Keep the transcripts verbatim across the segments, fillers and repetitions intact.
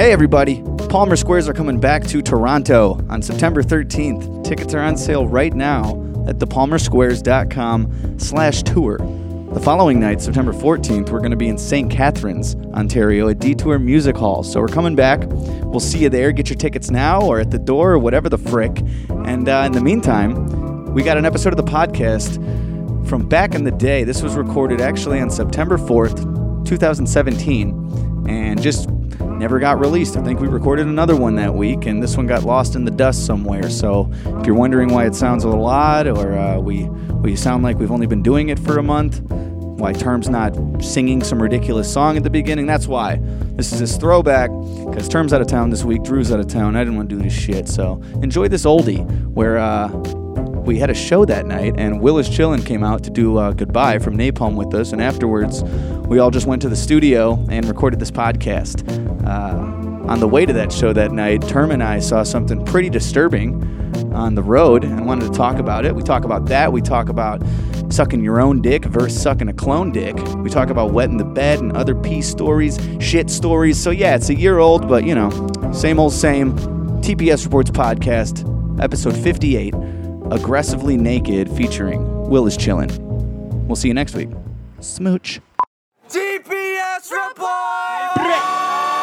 Hey everybody, Palmer Squares are coming back to Toronto on September thirteenth. Tickets are on sale right now at the palmer squares dot com slash tour. The following night, September fourteenth, we're going to be in Saint Catharines, Ontario at Detour Music Hall. So we're coming back. We'll see you there. Get your tickets now or at the door or whatever the frick. And uh, in the meantime, we got an episode of the podcast from back in the day. This was recorded actually on September fourth, twenty seventeen, and just never got released. I think we recorded another one that week, and this one got lost in the dust somewhere. So if you're wondering why it sounds a little odd, or uh, we we sound like we've only been doing it for a month, why Term's not singing some ridiculous song at the beginning, that's why. This is his throwback, because Term's out of town this week, Drew's out of town, I didn't want to do this shit, so enjoy this oldie, where uh, we had a show that night, and Will Is Chillin' came out to do uh, Goodbye from Napalm with us, and afterwards, we all just went to the studio and recorded this podcast. Uh, on the way to that show that night, Term and I saw something pretty disturbing on the road and wanted to talk about it. We talk about that. We talk about sucking your own dick versus sucking a clone dick. We talk about wetting the bed and other pee stories, shit stories. So yeah, it's a year old, but you know, same old same. T P S Reports Podcast, episode fifty-eight, Aggressively Naked, featuring Will Is Chillin'. We'll see you next week. Smooch. T P S Report!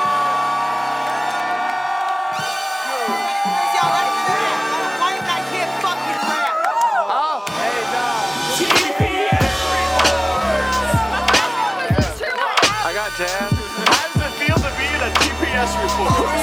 How does it feel to be in a T P S report?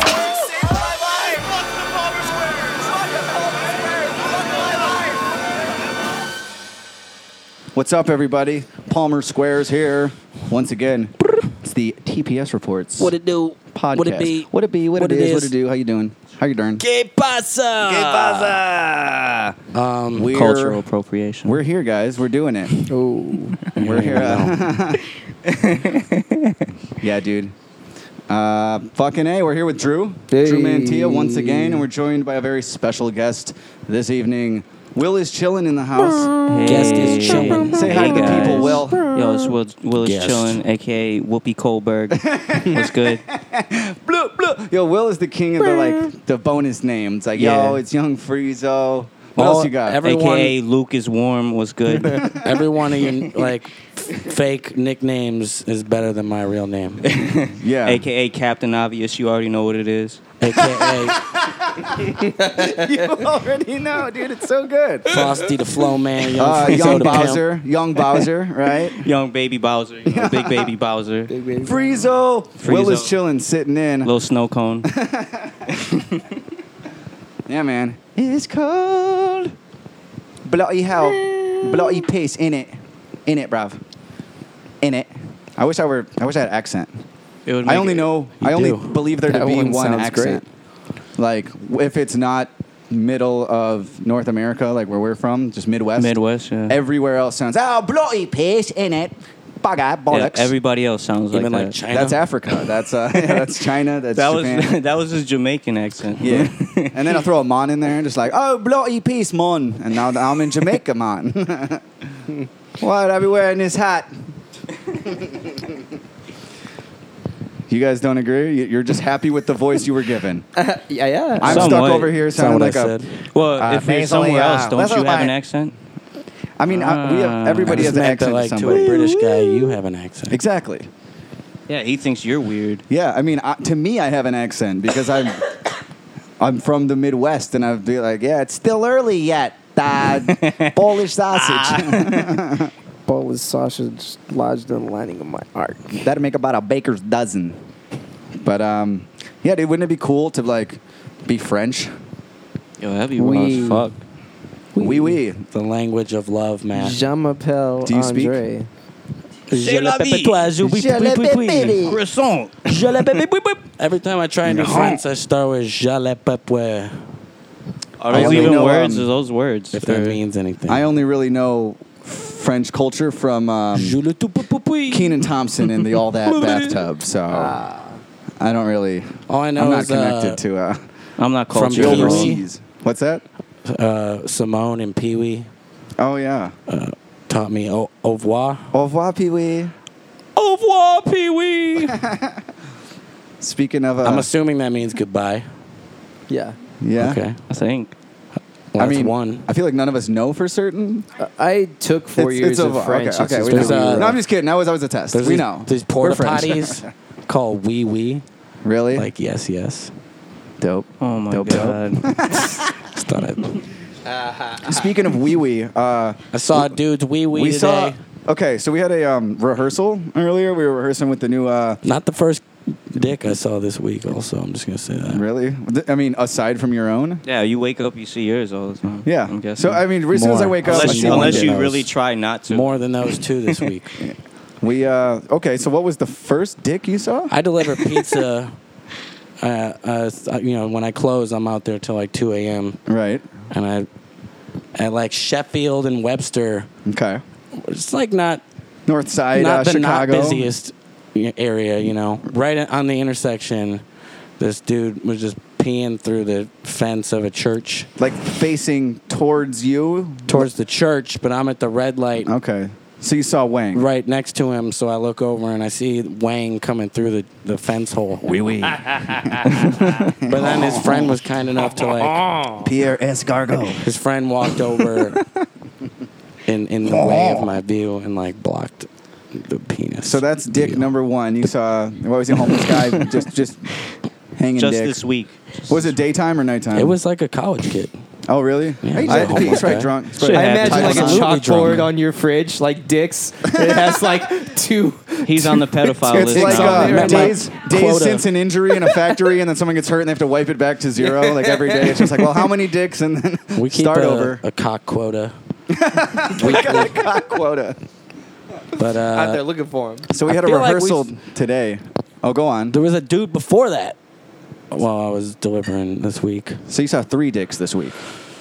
What's up, everybody? Palmer Squares here. Once again, it's the T P S Reports What it do? podcast. What it be? What it be? What, What it it is? What is? it do? How you doing? How you doing? ¿Qué pasa? ¿Qué pasa? Um, We're, Cultural appropriation. We're here, guys. We're doing it. oh, We're here. Uh, yeah, dude. Uh, fucking A, we're here with Drew. Hey. Drew Mantilla once again, and we're joined by a very special guest this evening. Will Is Chillin' in the house. Hey. Guest is chillin'. Say hi Hey, to the guys. people, Will. Yo, it's Will, Will Is Guest. Chillin', a k a. Whoopi Goldberg. What's good? Bloop, bloop. Yo, Will is the king of the like the bonus names. Like, yo, Yeah. it's Young Friezo. What All- else you got? every- a Everyone- k a. Luke is Warm. What's good? every one of your like f- fake nicknames is better than my real name. yeah. a k a. Captain Obvious. You already know what it is. A K A You already know, dude. It's so good. Frosty the Flow Man, Young Uh, Friezo young the Pimp. Bowser. Young Bowser, right? Young Baby Bowser. You know, Big Baby Bowser. Friezo. Will is Friezo. chilling, sitting in. Little snow cone. Yeah, man. It's cold. Bloody hell. Bloody piss in it. In it, bruv. In it. I wish I were. I wish I had accent. It would I make only it- know. You I only do. believe there to That be one one sounds accent. Like if it's not middle of North America, like where we're from, just Midwest. Midwest, yeah. Everywhere else sounds. Oh, bloody piss in it. Bugger, Yeah, bollocks. everybody else sounds like Even that. like China. That's Africa. That's uh, yeah, that's China. That's that Japan. was that was his Jamaican accent. Yeah. And then I'll throw a mon in there and just like, oh, bloody peace, mon. And now I'm in Jamaica, mon. What? I'll be wearing this hat. You guys don't agree? You- You're just happy with the voice you were given. yeah, yeah. I'm Somewhat. stuck over here sounding Somewhat like I a... said. Well, Uh, if you're basically, somewhere uh, else, don't this you is have my- an accent? I mean, I, we have, everybody I has just an meant accent that, like, to somewhere. a British guy, you have an accent. Exactly. Yeah, he thinks you're weird. Yeah, I mean, I, to me, I have an accent because I'm I'm from the Midwest, and I'd be like, yeah, it's still early yet. Uh, Polish sausage. Polish sausage lodged in the lining of my heart. That'd make about a baker's dozen. But um, yeah, dude, wouldn't it be cool to like be French? Yo, that'd be We- wild as fuck. Oui, oui. The language of love, man. Jean m'appelle Do you speak? Andre. C'est la vie. Je oui, Je oui, oui, oui. l'appelle. Croissant. Je l'appelle, oui, oui, oui. Every time I try and do No. French, I start with je l'appelle, Are I those only even know, words? um, Or those words? if that Or- means anything. I only really know French culture from um, Je le tout, pou, pou, pou. Keenan Thompson in the All That bathtub. So I don't really. All I know I'm not is connected uh, to uh, I'm not From the cultured. Pee-wee. overseas. What's that? uh, Simone and Pee Wee Oh yeah. taught me au, au revoir. Au revoir, Pee Wee. Au revoir, Pee Wee. Speaking of, uh, I'm assuming that means goodbye. Yeah. yeah. Okay. I think. Well, I that's mean, one. I feel like none of us know for certain. Uh, I took four It's- years it's of a- French. Okay, It's okay just we There's, know. uh, no, I'm just kidding. That was always a test. There's we these, know. These We're porta French. potties called wee wee. Really? Like yes, yes. dope. Oh my Dope, god. Just thought I'd- Speaking of wee wee, uh, I saw a dude's wee wee we today. saw. Okay, so we had a um, rehearsal earlier. We were rehearsing with the new. Uh, Not the first dick I saw this week. Also, I'm just gonna say that. really? I mean, aside from your own. Yeah, you wake up, you see yours all the time. Yeah. I'm guessing. So I mean, as soon as I More. wake up, I unless see you, one unless dick. you knows. really try not to. More than those two this week. We uh okay. So what was the first dick you saw? I deliver pizza. Uh, uh, you know, when I close, I'm out there till like two a.m. Right. and I at like Sheffield and Webster. Okay. It's like not North Side, not uh, the Chicago. not busiest area, you know. Right on the intersection, this dude was just peeing through the fence of a church Like facing towards you. towards the church, but I'm at the red light Okay. So you saw Wang. right next to him. So I look over and I see Wang coming through the, the fence hole. Wee wee. But then his friend was kind enough to like. Pierre Escargot. His friend walked over in in the way of my view and like blocked the penis. So that's dick view. number one. You saw what was he, a homeless guy just just hanging just dick. this week. Was it daytime or nighttime? It was like a college kid. Oh really? Yeah, He's he's a I, he's homeless right guy. drunk. Shit I happens. imagine like a Absolutely chalkboard drunk. on your fridge, like dicks. It has like two. He's on the pedophile It's list. like on uh, there. days, days Quota. since an injury in a factory, and then someone gets hurt, and they have to wipe it back to zero. Like every day, it's just like, well, how many dicks, and then We keep start a, over. a cock quota. We got a cock quota. But out there uh, looking for him. So we I had a feel like rehearsal we- today. Oh, go on. there was a dude before that while I was delivering this week. So you saw three dicks this week.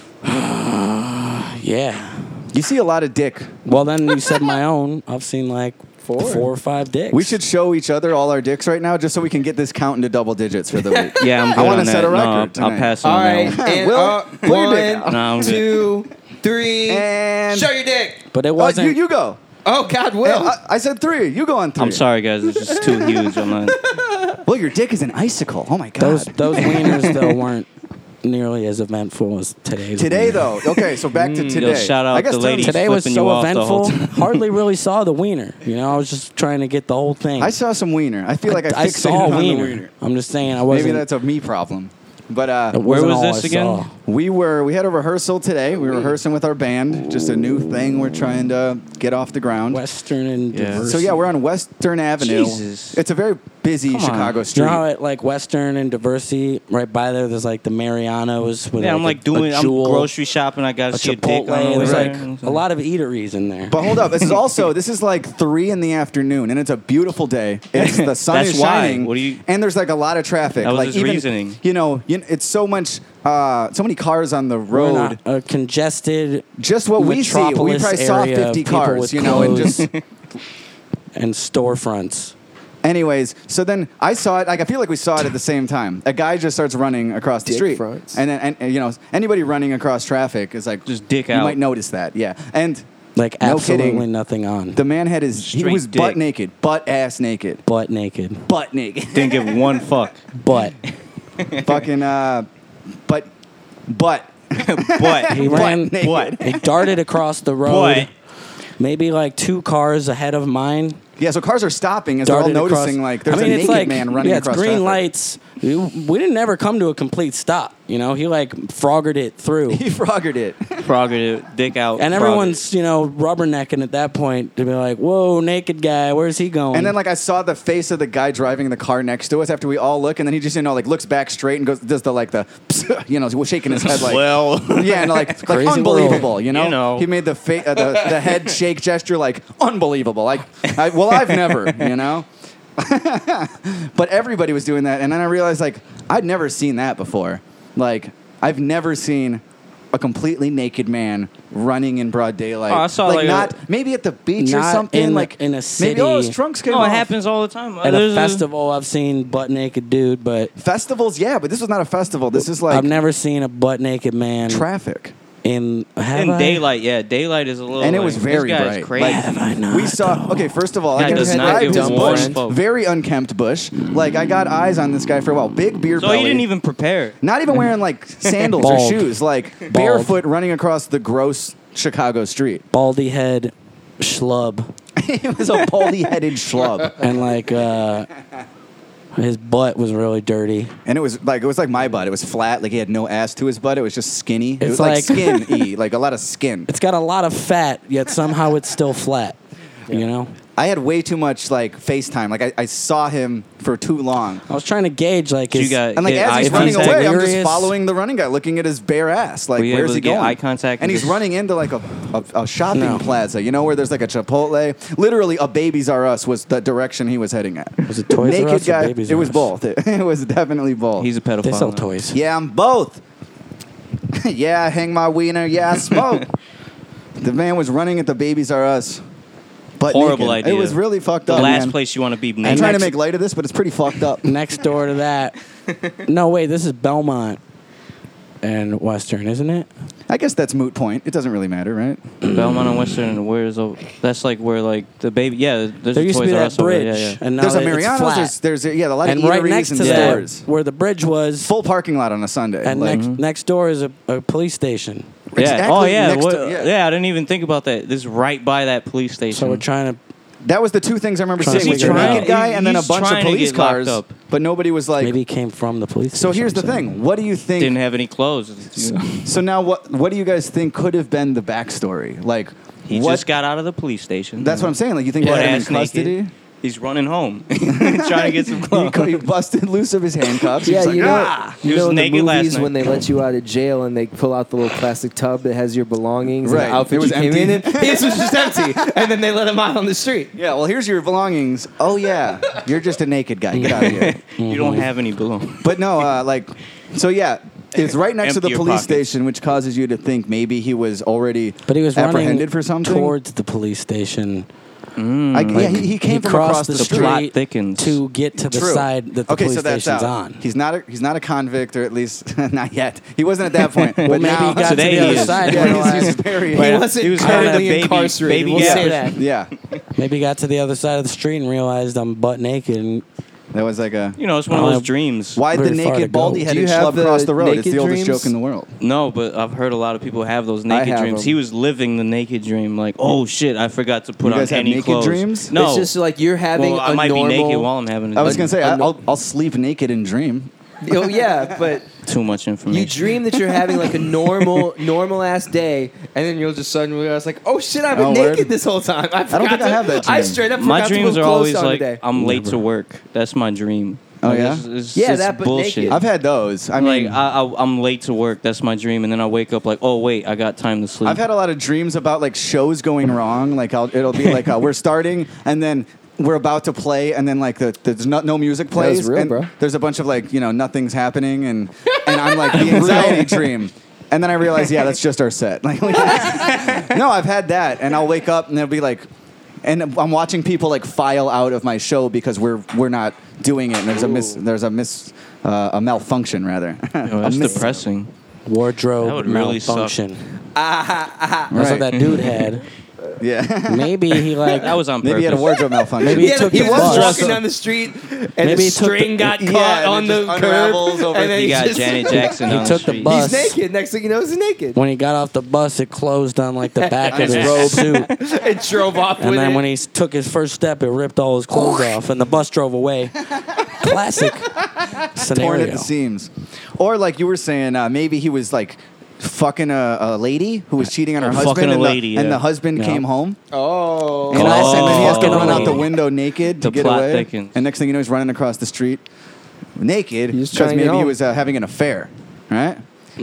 Yeah. You see a lot of dick. Well, then you said my own. I've seen like Four. four or five dicks. We should show each other all our dicks right now, just so we can get this count into double digits for the week. Yeah, I'm good I wanna on set that. a record No, I'll, tonight. I'll pass All on right, that one. and Will, uh, pull your dick one, out. No, I'm good. two, three, And show your dick. But it Oh, wasn't. you, you go. Oh God, Hey, Will. I, I said three. You go on three. I'm sorry, guys. It's just too huge. I'm not. Well, your dick is an icicle. Oh my god. those those wieners though weren't nearly as eventful as today's. Today wiener. though. Okay, so back to Mm, today. yo, shout out I guess the lady. Tom- Today was flipping so you off the eventful. whole time. Hardly really saw the wiener. You know, I was just trying to get the whole thing. I saw some wiener. I feel like I, I fixated saw on a the wiener. wiener. I'm just saying I wasn't. Maybe that's a me problem. But uh, it Where wasn't was all this I again? saw. we were we had a rehearsal today. We were rehearsing with our band. Just a new thing we're trying to get off the ground. Western and Yeah. diverse. So yeah, we're on Western Avenue. Jesus. It's a very busy Come on. Chicago You street. know how at like Western and Diversity, right by there, there's like the Marianos with Yeah, like I'm like a, doing. a I'm jewel, grocery shopping. I gotta a see a dick Chipotle. on the way There's there. like a lot of eateries in there. But hold up, this is also this is like three in the afternoon, and it's a beautiful day. It's the sun That's is why. shining, What do you- and there's like a lot of traffic. That was like his even, reasoning. You know, you, it's so much, uh, so many cars on the We're road. not a congested Just what we see, we metropolis probably saw area of fifty people cars, with you know, and clothes. just. and storefronts. Anyways, so then I saw it. Like I feel like we saw it at the same time. A guy just starts running across the Dick street, fronts. and then and, and, you know anybody running across traffic is like Just dick you out. might notice that, yeah. And Like No absolutely kidding. nothing on. the man had his he Straight was butt dick. naked, butt ass naked, butt naked. butt naked, Didn't give one fuck. But fucking uh, but but But he Butt ran. naked. What? He darted across the road. But Maybe like two cars ahead of mine. Yeah, so cars are stopping as they're all Darted noticing across- like there's I mean, a it's naked like, man running yeah, it's across green traffic. lights. We, we didn't ever come to a complete stop. You know, he like froggered it through. He froggered it. prerogative, dick out. And frog everyone's, you know, rubbernecking at that point to be like, whoa, naked guy, where's he going? And then like I saw the face of the guy driving the car next to us after we all look, and then he just you know like looks back straight and goes does the like the you know shaking his head like Well, yeah and like, like crazy unbelievable world. you know? You know. He made the fa- uh, the the head shake gesture like unbelievable like I, well I've never you know. But everybody was doing that, and then I realized like I'd never seen that before. Like I've never seen a completely naked man running in broad daylight. Oh, I saw, like, like, a- not maybe at the beach or Not something in- like in a maybe oh his city. trunks came no, it off. happens all the time. at There's a festival, I've seen butt naked dude, but Festivals, yeah, but this was not a festival. This is like I've never seen a butt naked man traffic. in have In I? daylight, yeah, daylight is a little. And it like, was very this guy's bright. Crazy. Like, Have I not, we saw. Okay, first of all, Guy I can does not describe get his warm. bush. Very unkempt bush. Like I got eyes on this guy for a while. Big beer so belly. he didn't even prepare. Not even wearing like sandals or Bald. shoes. Like barefoot running across the gross Chicago street. baldy head, schlub, He was a baldy-headed schlub. and like uh, his butt was really dirty. And it was like it was like my butt. It was flat. Like he had no ass to his butt. It was just skinny. It It's was like, like- skin-y, like a lot of skin. It's got a lot of fat, yet somehow it's still flat. You know. I had way too much like FaceTime. Like I, I saw him for too long. I was trying to gauge like You his, got- And like Get as eye he's running contact. away, I'm just Delirious. following the running guy, looking at his bare ass. Like Were you where's able he to get going? eye contact And and he's just- running into like a, a, a shopping No. plaza. You know where there's like a Chipotle. Literally, a Babies R Us was the direction he was heading at. Was it Toys R Naked Us or guy. Babies it R was Us? both. It, it was definitely both. He's a pedophile. they sell now. toys. Yeah, I'm both. Yeah, I hang my wiener. Yeah, I smoke. The man was running at the Babies R Us. But Horrible naked. idea. It was really fucked The up. last man. place you want to be I'm naked. trying to next- make light of this, but it's pretty fucked up. Next door to that. No, wait, this is Belmont and Western, isn't it? I guess that's moot point. It doesn't really matter, right? Belmont and Western. Where's the? That's like where like the baby. Yeah, there's There a used to Toys be R that Us over there, bridge, Yeah, yeah. and now There's a it's Mariano's. flat. There's, there's a, yeah, a lot and of right eateries next and to that, stores. where the bridge was, Full parking lot on a Sunday. and like, next next door is a, a police station. Yeah. Exactly Oh yeah. next what- to- yeah. yeah. I didn't even think about that. This is right by that police station. So we're trying to that was the two things I remember Trying to seeing: was the figure it naked out. guy and then a He's bunch of trying to police get locked cars. up. But nobody was like. maybe he came from the police. So station, here's the I'm saying. thing: what do you think? didn't have any clothes. So now, what what do you guys think could have been the backstory? Like, He what? just got out of the police station. That's what I'm saying. Like, you think Butt they had him in ass naked. custody? He's running home, trying to get some He, clothes. he busted loose of his handcuffs. Yeah, He's like, you know, ah! He you was know in the naked last movies night. when they let you out of jail and they pull out the little plastic tub that has your belongings Right. and the outfit It was you came empty. in in. His was just empty, and then they let him out on the street. Yeah, well, here's your belongings. Oh yeah, you're just a naked guy. Get out of here. You don't have any belongings. But no, uh, like, so yeah, it's right next to the Empty your police pockets. station, which causes you to think maybe he was already But he was apprehended running for something. towards the police station. I, yeah, he, he came he from crossed across the, the, The street. plot street thickens. to get to the True. side that the okay, police so that's station's out. on. He's not a he's not a convict, or at least not yet. He wasn't at that point. But Well, maybe now he got Today to the he other is. side. yeah, and he's, he's realized- very He wasn't He was having a currently baby- incarcerated. baby we'll gap. say that. yeah. Maybe he got to the other side of the street and realized I'm butt naked. And That was like a. You know, it's one of Uh, those dreams. Why the Very far to naked go. baldy Do headed you have schlub the cross the road? It's the naked oldest dreams? joke in the world. No, but I've heard a lot of people have those naked have dreams. them. He was living the naked dream. Like, oh shit, I forgot to put You on guys have any naked clothes. dreams? No, It's just like you're having well, I a might normal. be naked while I'm having. a I was dream. gonna say a I, no- I'll I'll sleep naked and dream. Oh yeah, but too much information. you dream that you're having like a normal, normal ass day, and then you'll just suddenly realize like, oh shit, I've been Oh, naked word. this whole time. I, don't forgot think I to- have that I dream. straight up My forgot to dreams put are clothes always on like today. I'm late to work. That's my dream. Oh, Like, yeah? it's- it's Yeah, just that, but bullshit. naked. I've had those. I mean, like I, I, I'm late to work. That's my dream, and then I wake up like, oh wait, I got time to sleep. I've had a lot of dreams about like shows going wrong. Like I'll, it'll be like uh, we're starting and then we're about to play and then like the, there's no, no music plays was real, and bro. there's a bunch of like you know nothing's happening and and I'm like the anxiety dream. And then I realize, yeah, that's just our set. Like, no, I've had that, and I'll wake up and it'll be like, and I'm watching people like file out of my show because we're we're not doing it. And there's a miss, there's a miss, uh, a malfunction rather. Yo, that's A miss- depressing. wardrobe That would really suck. malfunction. That's Right. what that dude had. Yeah, Maybe he like That was on purpose. maybe he had a wardrobe malfunction. Maybe He, he had- took he the was bus. walking down the street, and Maybe the he took the- string got yeah, caught and on it the just unravels curb, over- and then He he got just, Janet Jackson He down took the the street. bus. He's naked. Next thing you know, he's naked. When he got off the bus, it closed on like the back of his his robe. suit. and drove off And with then it. when he s- took his first step, it ripped all his clothes off, and the bus drove away. Classic Torn scenario. at the seams. Or like you were saying, uh, maybe he was like fucking a, a lady who was cheating on her Oh, husband, fucking a and, lady, the, and yeah. the husbund Yeah. came home, oh, and, Classic and then he has to fucking run out the lady. window naked to The get plot away. thickens. And next thing you know, he's running across the street naked He's because trying to get maybe he home. was uh, having an affair, right?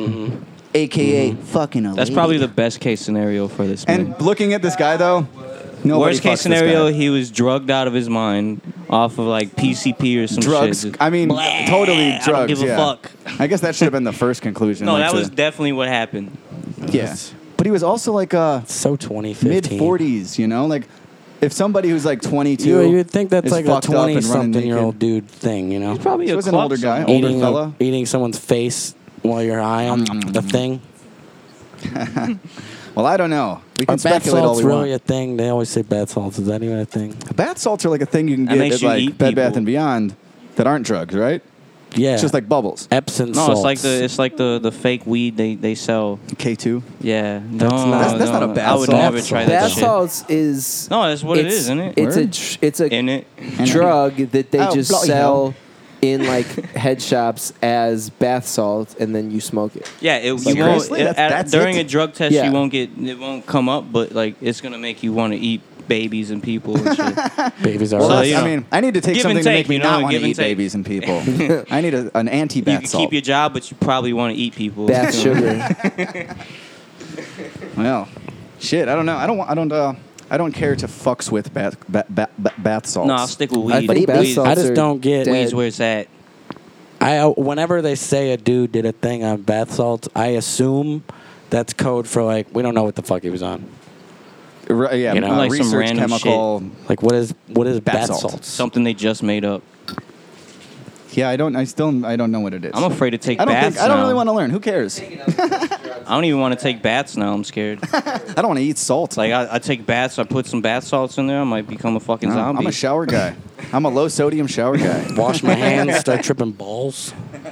A K A fucking a That's lady. probably the best case scenario for this man. And looking at this guy though, nobody Worst fucks case this scenario, guy. he was drugged out of his mind off of like P C P or some drugs. shit. I mean, Blah, totally drugs. I don't give a yeah. fuck. I guess that should have been the first conclusion. No, like that to- was definitely what happened. yeah. But he was also like uh, So twenty mid fifteen. forties, you know, like if somebody who's like twenty-two, You, you would think that's is like a fucked up and running twenty-something-year-old naked. dude thing, you know? Probably He a was an club older guy, somewhere. older Eating, fella. a, eating someone's face while you're high on the thing. Well, I don't know. We can Are bath speculate all salts we really want. a thing? They always say bath salts. Is that even a thing? Bath salts are like a thing you can And get makes at you like eat Bed Bath people. and Beyond that aren't drugs, right? Yeah. It's just like bubbles. Epsom No, salts. it's like the it's like the, the fake weed they, they sell. K two. Yeah, That's no, not- That's- that's no, not a bath I would salt. never Bath try salt. that Bath shit. salts is. No, that's what it it's- is, isn't it? It's a Word? tr- it's a In it. drug that they Oh, just bloody sell hell. in like head shops as bath salt, and then you smoke it. Yeah, it, Like, you won't. seriously? it- That's- at- that's during it? a drug test, Yeah. you won't get it won't come up, but like it's gonna make you want to eat babies and people and shit. babies are. Well, So, that's- you I know, mean, I need to take give and something to take, make me you know, not want to give and eat take. babies and people. I need a, an you anti-bath can salt. keep your job, but you probably want to eat people. Bath So- sugar. Well, shit. I don't know. I don't. want- I don't. Uh, I don't care to fucks with bath ba- ba- ba- bath salts. No, I'll stick with I weed. think bath Weed- salts I just are don't get- dead. Weed's where it's at. I uh, whenever they say a dude did a thing on bath salts, I assume that's code for like we don't know what the fuck he was on. R- yeah, You know, uh, like some research random chemical. Like what is what is Bath bath, salt. salts? Something they just made up. Yeah, I don't. I still. I don't know what it is. I'm afraid to take I don't baths think. I don't now. really want to learn. Who cares? I don't even want to take baths now. I'm scared. I don't want to eat salt. Like I, I take baths, I put some bath salts in there, I might become a fucking No, zombie. I'm a shower guy. I'm a low sodium shower guy. Wash my hands, start tripping balls.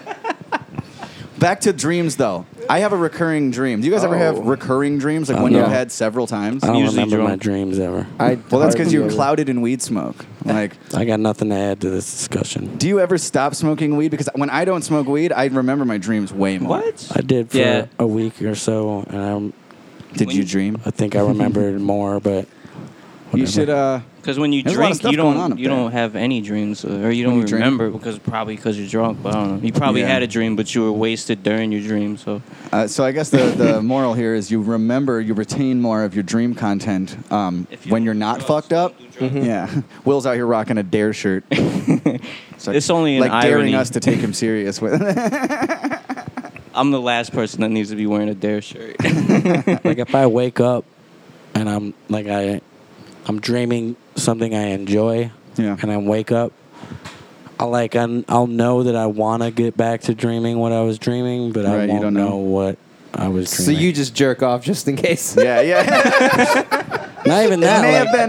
Back to dreams, though. I have a recurring dream. Do you guys ever have Oh. recurring dreams, like Oh, one no. you've had several times? I don't Usually remember my drunk. dreams ever. I Well, that's because hardly you're ever- clouded in weed smoke. Like, I got nothing to add to this discussion. do you ever stop smoking weed? Because when I don't smoke weed, I remember my dreams way more. What? I did for Yeah. a week or so, and Did When you you- dream? I, I think I remembered more, but You whatever. should. uh Because when you There's a lot of drink, stuff you going on don't up you there. don't have any dreams, uh, or you When don't you drink? remember because probably because you're drunk. But I don't know. You probably Yeah. had a dream, but you were wasted during your dream. So Uh, so I guess the, the moral here is you remember, you retain more of your dream content um, If you when don't you're do not drugs, fucked up. don't do drugs. Yeah, Will's out here rocking a Dare shirt. It's like, It's only an like daring irony. us to take him serious with. I'm the last person that needs to be wearing a Dare shirt. like if I wake up and I'm like I, I'm dreaming something I enjoy, Yeah. and I wake up, I like I'm, I'll know that I want to get back to dreaming what I was dreaming, but Right, I you won't don't know. know what I was So dreaming. you just jerk off just in case. yeah, yeah. not even it that, may like, have been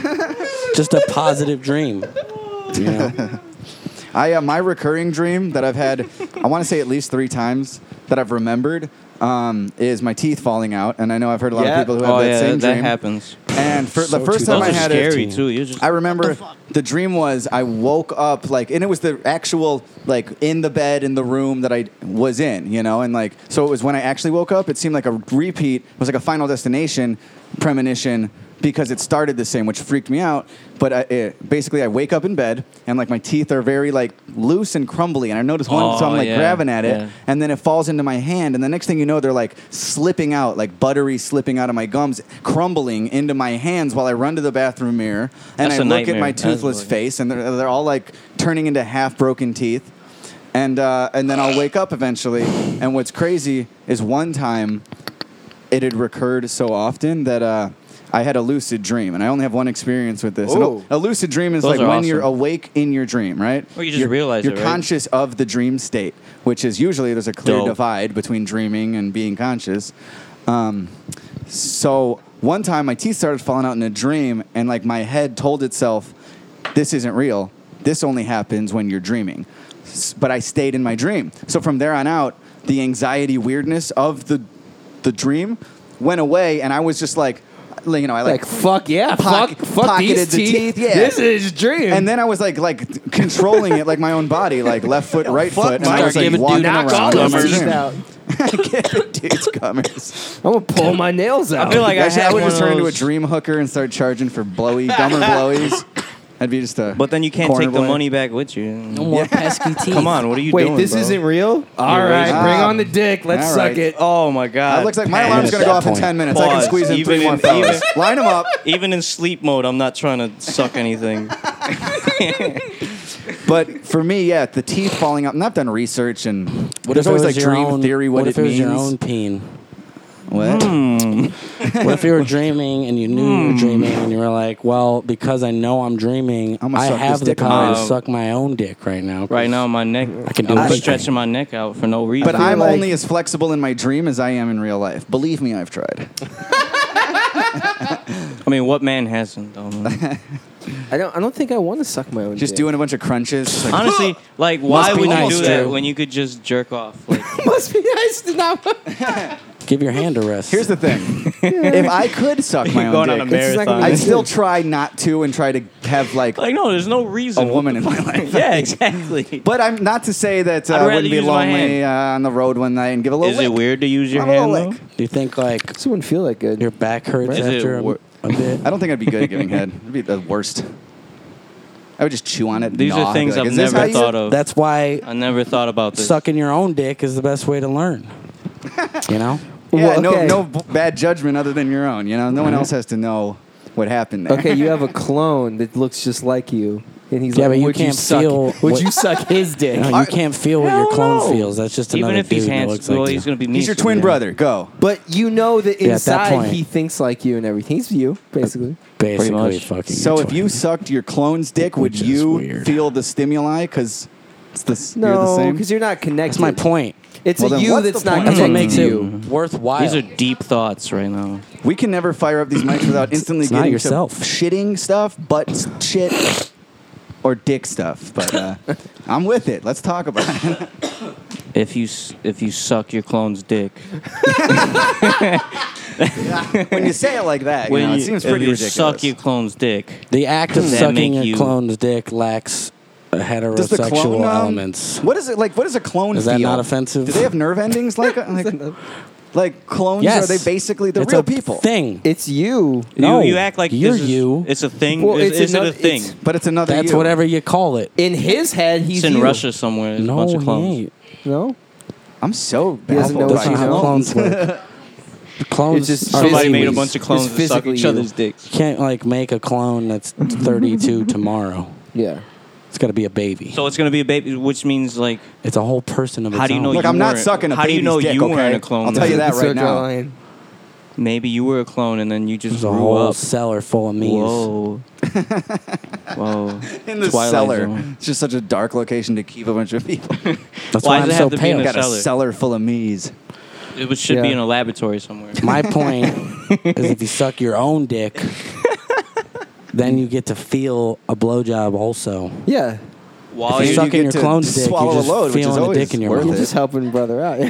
a. just a positive dream. You know? I uh, my recurring dream that I've had, I want to say at least three times that I've remembered, um, is my teeth falling out, and I know I've heard a lot Yeah. of people who have oh that yeah, same that dream. happens. And for So the first true. time Those I are had scary it, too. You're just I remember the dream was I woke up like, and it was the actual like in the bed in the room that I was in, you know, and like so it was when I actually woke up. It seemed like a repeat. It was like a Final Destination premonition because it started the same, which freaked me out. But I, it, basically, I wake up in bed and like my teeth are very like loose and crumbly, and I notice one, so I'm Oh, like yeah, grabbing at it, yeah. and then it falls into my hand, and the next thing you know, they're like slipping out, like buttery slipping out of my gums, crumbling into my hands while I run to the bathroom mirror and That's I a look at nightmare. my That's toothless really- face, and they're, they're all like turning into half broken teeth, and uh, and then I'll wake up eventually, and what's crazy is one time it had recurred so often that uh, I had a lucid dream, and I only have one experience with this. And Ooh. a, a lucid dream is Those like are when awesome. you're awake in your dream, right? Or you just you're, realize you're it, right? conscious of the dream state, which is usually there's a clear Dope. divide between dreaming and being conscious. Um, so one time my teeth started falling out in a dream, and like my head told itself, "This isn't real. This only happens when you're dreaming." S- But I stayed in my dream. So from there on out, the anxiety weirdness of the the dream went away, and I was just like, you know, I like. Like fuck yeah, Pocket- fuck, fuck pocketed these the teeth. teeth, yeah. This is dream. and then I was like, like controlling it like my own body, like left foot, right fuck foot, and I my- was like Give a dude walking knock around. all in those my teeth dream. out. Give it dude's gummers. I'm gonna pull my nails out. I feel like I, I, should, I had would one just of turn into a those- dream hooker and start charging for blowy gummer blowies. That'd be just a. But then you can't corner take the boy. money back with you. No more pesky teeth. Come on, what are you Wait, doing? this bro? isn't real. All You're right, racist. bring Ah. on the dick. Let's All suck right. it. Oh my god. That looks like my Pass. alarm's gonna go that off in point. ten minutes. I can Pause. squeeze in Even three more in- fellas. even- Line them up. Even in sleep mode, I'm not trying to suck anything. But for me, yeah, the teeth falling out. And I've done research, and What there's if it always was like your dream own- theory what, what it if it was means. your own peen? What? What if you were dreaming and you knew you were dreaming and you were like, well, because I know I'm dreaming, I'm gonna I suck have this the dick power to out. suck my own dick right now. Right now, my neck. I can do I'm anything. stretching my neck out for no reason. But feel I'm like- only as flexible in my dream as I am in real life. Believe me, I've tried. I mean, what man hasn't? Though, man? I don't. I don't think I want to suck my own. Just dick. doing a bunch of crunches. just like, Honestly, like, why be would nice, you do that Drew. when you could just jerk off? Like, Must be nice to not. Give your hand a rest. Here's the thing: if I could suck my You're own going on dick, a marathon. I'd still try not to and try to have like like, no, there's no reason. a woman in my life. Yeah, exactly. But I'm not to say that uh, I'd I rather wouldn't be use my lonely uh, on the road one night and give a little. Is it lick. weird to use your I'm a little hand, lick. though? Do you think like This wouldn't feel that good. your back hurts Is it after a, wor- a bit? I don't think I'd be good at giving head. It'd be the worst. I would just chew on it. These gnaw, are things be like, I've "Is this how never you-" thought of. That's why I never thought about this. sucking your own dick is the best way to learn. You know? Yeah, Well, okay. no, no b- bad judgment other than your own. You know, no one else has to know what happened there. Okay, you have a clone that looks just like you, and he's Yeah, like, but you "Would can't suck? feel Would what- you suck his dick?" No, you can't feel what your Hell clone no. feels. That's just Even another if he's dude that handsome, looks like well, you. he's gonna be me. He's your so twin yeah. brother. Go. But you know that at that inside point- he thinks like you and everything. He's you, basically. Basically much. fucking. So your if you twin. sucked your clone's dick, would Which is you weird. feel the stimuli? Because it's the s- you're the No, same. because you're not connected. that's my point. It's Well, a then you what's that's the not point? That's what connected makes to it you. worthwhile. These are deep thoughts right now. We can never fire up these mics without instantly it's not getting yourself. to shitting stuff, butt s- shit, or dick stuff. But uh, I'm with it. Let's talk about it. If you s- if you suck your clone's dick, When you say it like that, you when know, you, it seems if pretty you ridiculous. suck your clone's dick, The act of Does that sucking make a you- clone's dick lacks Does the heterosexual clone um, elements. What is it like? What does a clone Is that feel? not offensive? Do they have nerve endings like like, like clones? Yes. Are they basically the it's real a people? thing. It's you. No, you, you act like you're this is, you. It's a thing. Well, is it's is it another- a thing? it's- But it's another. That's you. whatever you call it. In his head, he's It's in you. Russia somewhere. There's No, a bunch of he clones. ain't. No, I'm so He doesn't baffled know by That's not how clones. clones work. The clones It's just are Somebody physically- made a babies. bunch of clones It's to suck physically each you. other's dicks. You can't like make a clone that's thirty-two tomorrow. yeah. It's got to be a baby. So it's gonna be a baby, which means like, It's a whole person of its how do you own. know? Look, you I'm not weren't- sucking a How do you baby's know dick, you okay? weren't a clone? I'll tell you that Circle right now. line. Maybe you were a clone and then you just There's a grew whole up. cellar full of me's. Whoa. Whoa. In the Twilight cellar. Zone. It's just such a dark location to keep a bunch of people. That's Why why, does I'm it so have to be in pale. a Got a cellar? cellar full of me's. It was- should be Yeah. in a laboratory somewhere. My point is if you suck your own dick, then you get to feel a blowjob also. Yeah. While If you you're sucking get your to clone's dick, swallow you're a just load, which is feeling a always dick in your worth mouth. You're it. just helping brother out.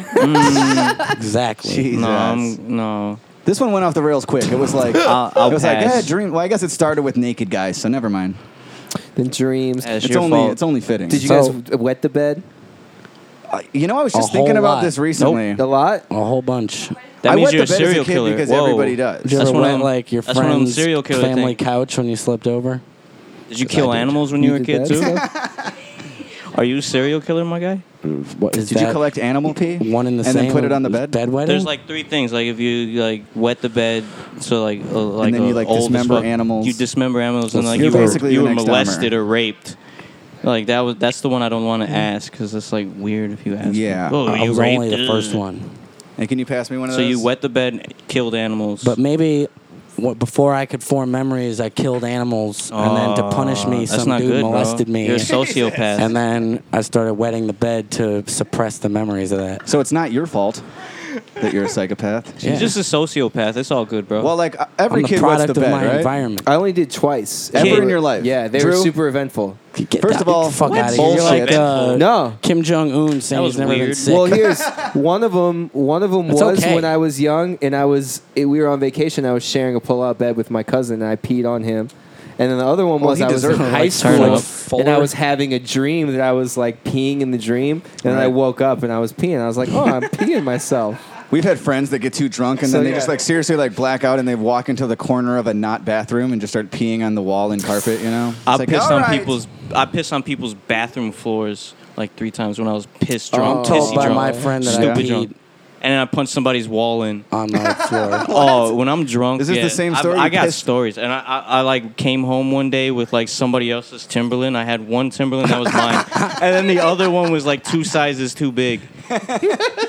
Exactly. Jesus. no, I'm no. This one went off the rails quick. It was like, I'll, I'll it was like, pass. yeah, dream. Well, I guess it started with naked guys, so never mind. Then dreams. That's It's your only, fault. it's only fitting. Did you So- guys wet the bed Uh, you know, I was just A thinking whole about lot. this recently. a lot? A whole bunch. That I means wet you're a the bed as a serial kid killer. because Whoa. everybody does. Did you That's ever one of wet them- like your that's one of them friend's serial killer family things. couch when you slept over? Did you kill I did. animals when you, were a did kid that too? stuff? Are you a serial killer, my guy? What is Did you that? collect animal pee? one in the and same? then put it on the bed? Bed wetting? There's like three things. Like if you like wet the bed, so like uh, like then you, uh, like, old as dismember fuck, animals. You dismember animals, and Well, like you're you were basically you the were next molested Dahmer. or raped. Like that was that's the one I don't want to ask because it's like weird if you ask. Yeah. me, oh, I you was raped only the uh." first one. And can you pass me one of So those? you wet the bed, killed animals. But maybe what, before I could form memories, I killed animals, and then to punish me, That's some not dude good, bro. molested me. You're a sociopath. And then I started wetting the bed to suppress the memories of that. So it's not your fault that you're a psychopath. Yeah. He's just a sociopath. It's all good, bro. Well, like uh, every I'm the kid wets product the bed, of my right? environment. I only did twice. Ever They in were- your life? Yeah, they Drew? were super eventful. Get First that- of all, get the fuck what out of here. You're bullshit. like uh, No. Kim Jong Un saying That he's was never been weird. sick. Well, here's one of them. One of them It's was okay. when I was young, and I was it, we were on vacation. I was sharing a pull-out bed with my cousin, and I peed on him. And then the other one Well, was he I was in deserved it. high Like, school, turn up. and I Fuller. was having a dream that I was like peeing in the dream, and then I Right. woke up and I was peeing. I was like, oh, I'm peeing myself. We've had friends that get too drunk and So, then they yeah. just like seriously like black out and they walk into the corner of a not bathroom and just start peeing on the wall and carpet. You know, I It's like, pissed all on right. people's I pissed on people's bathroom floors like three times when I was pissed Oh. drunk, I'm pissy told by drunk, my friend that I stupid peed drunk, and then I punched somebody's wall in. on my floor. Oh, when I'm drunk, Is this yeah, the same I- story? I, You got pissed- stories, and I, I, I like came home one day with like somebody else's Timberland. I had one Timberland that was mine, and then the other one was like two sizes too big.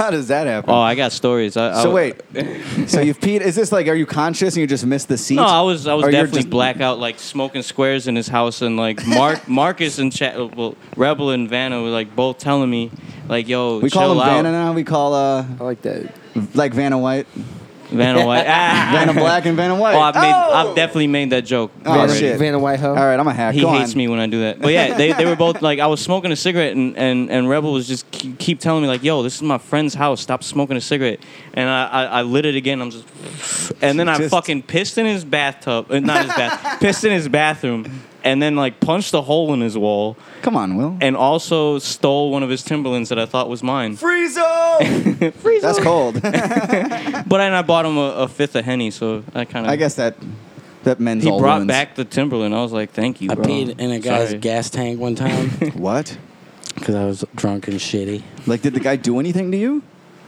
How does that happen? Oh, I got stories. I, I, so wait, so you've peed? Is this like, are you conscious and you just missed the seat? No, I was I was Or you're definitely just- blackout, like smoking squares in his house, and like Mark Marcus and Cha- well, Rebel and Vanna were like both telling me, like, "Yo, We chill call him out." Vanna now. We call uh I like that. like Vanna White, Vanna White. Ah. Vanna Black, and Vanna White. Oh, I've made Oh! I've definitely made that joke. Oh, Vanna, shit. Vanna Whiteho. All right, I'm a hack. He Go hates on. me when I do that. But yeah, they, they were both like, I was smoking a cigarette, and, and, and Rebel was just keep, keep telling me like, "Yo, this is my friend's house. Stop smoking a cigarette." And I, I, I lit it again. I'm just, and then I Just- fucking pissed in his bathtub, uh, not his bath, pissed in his bathroom, and then like punched a hole in his wall, Come on, Will. and also stole one of his Timberlands that I thought was mine. Friezo! That's cold. But then I bought him a, a fifth of Henny, so I kind of. I guess that that mends he all brought wounds. back the Timberland. I was like, "Thank you, I bro." peed in a guy's Sorry. gas tank one time What? because I was drunk and shitty. Like, did the guy do anything to you?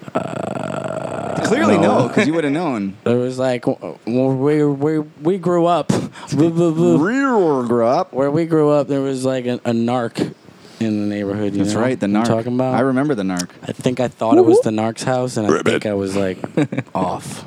Uh, Clearly no, because you would have known. It was like w- where we, we, we grew up. Real grew up. Where we grew up, there was like a, a narc in the neighborhood. You That's know right, the what I'm narc. talking about? I remember the narc. I think I thought it was the narc's house, and I think I was like off.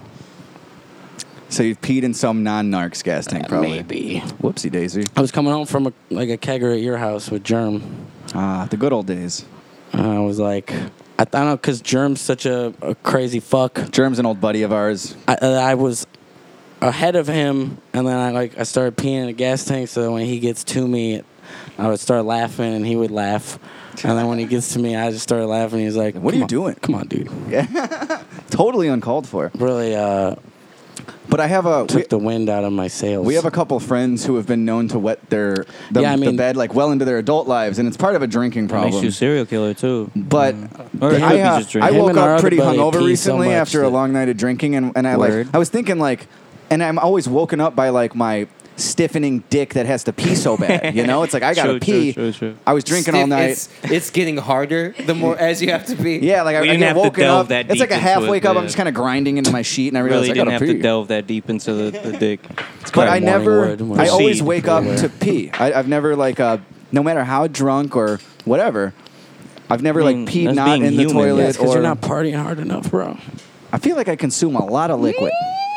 So you peed in some non-narc's gas tank, probably. Maybe. Whoopsie daisy. I was coming home from a, like a kegger at your house with Germ. Ah, the good old days. And I was like, I, I don't know, because Germ's such a, a crazy fuck. Germ's an old buddy of ours. I, I was ahead of him, and then I like I started peeing in a gas tank. So when he gets to me, I would start laughing, and he would laugh. And then when he gets to me, I just started laughing. He's like, What are "Come you on, doing?" Come on, dude." Totally uncalled for. Really uh, But I have a took we, the wind out of my sails. we have a couple friends who have been known to wet their the, Yeah, I the mean- bed like well into their adult lives, and it's part of a drinking That makes problem. you a serial killer too. But Or it I, could be uh, just drinking. I Him woke and our up other pretty buddy hungover pee so recently much after a that- long night of drinking, and, and I Word. like I was thinking like, and I'm always woken up by like my stiffening dick that has to pee so bad. You know, it's like I gotta True, pee. true, true, true. I was drinking Stiff- all night. It's, it's getting harder the more as you have to be. Yeah, like I, We I didn't get have to woken delve up. that It's like deep a half into it, wake up. I'm yeah. just kind of grinding into my sheet, and I realize Really I didn't gotta have pee. to delve that deep into the, the dick. But I Morning never. wood, morning I always seed. wake up to pee. I, I've never like uh, no matter how drunk or whatever. I've never I mean, like peed that's not being in the human. toilet Yeah, because or. you're not partying hard enough, bro. I feel like I consume a lot of liquid.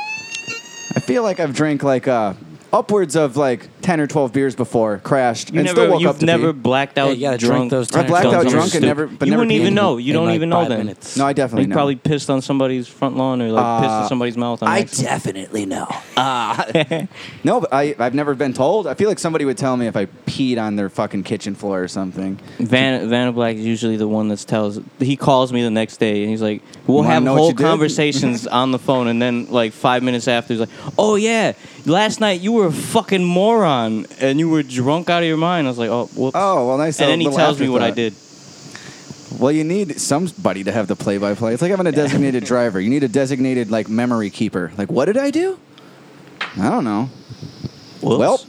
I feel like I've drank like uh, upwards of like ten or twelve beers before, crashed, You and never, still woke you've up to never pee. blacked out Yeah, you gotta drunk. drink those I blacked ten out Don't drunk and Stupid. never, but you never wouldn't even peed. know. You in, don't like, even know five then. minutes. No, I definitely You know. probably pissed on somebody's front lawn or like pissed Uh, in somebody's mouth. On I accident. definitely know. Uh, no, but I, I've never been told. I feel like somebody would tell me if I peed on their fucking kitchen floor or something. Van Vanna Black is usually the one that tells. He calls me the next day and he's like, "We'll Wanna have know what whole you did?" conversations on the phone." And then like five minutes after, he's like, "Oh yeah, last night you were a fucking moron and you were drunk out of your mind." I was like, "Oh, whoops." Oh, well, nice. and then he little tells me what I afterthought. did. Well, you need somebody to have the play-by-play. It's like having a designated driver. You need a designated like memory keeper. Like, what did I do? I don't know. Whoops. Well,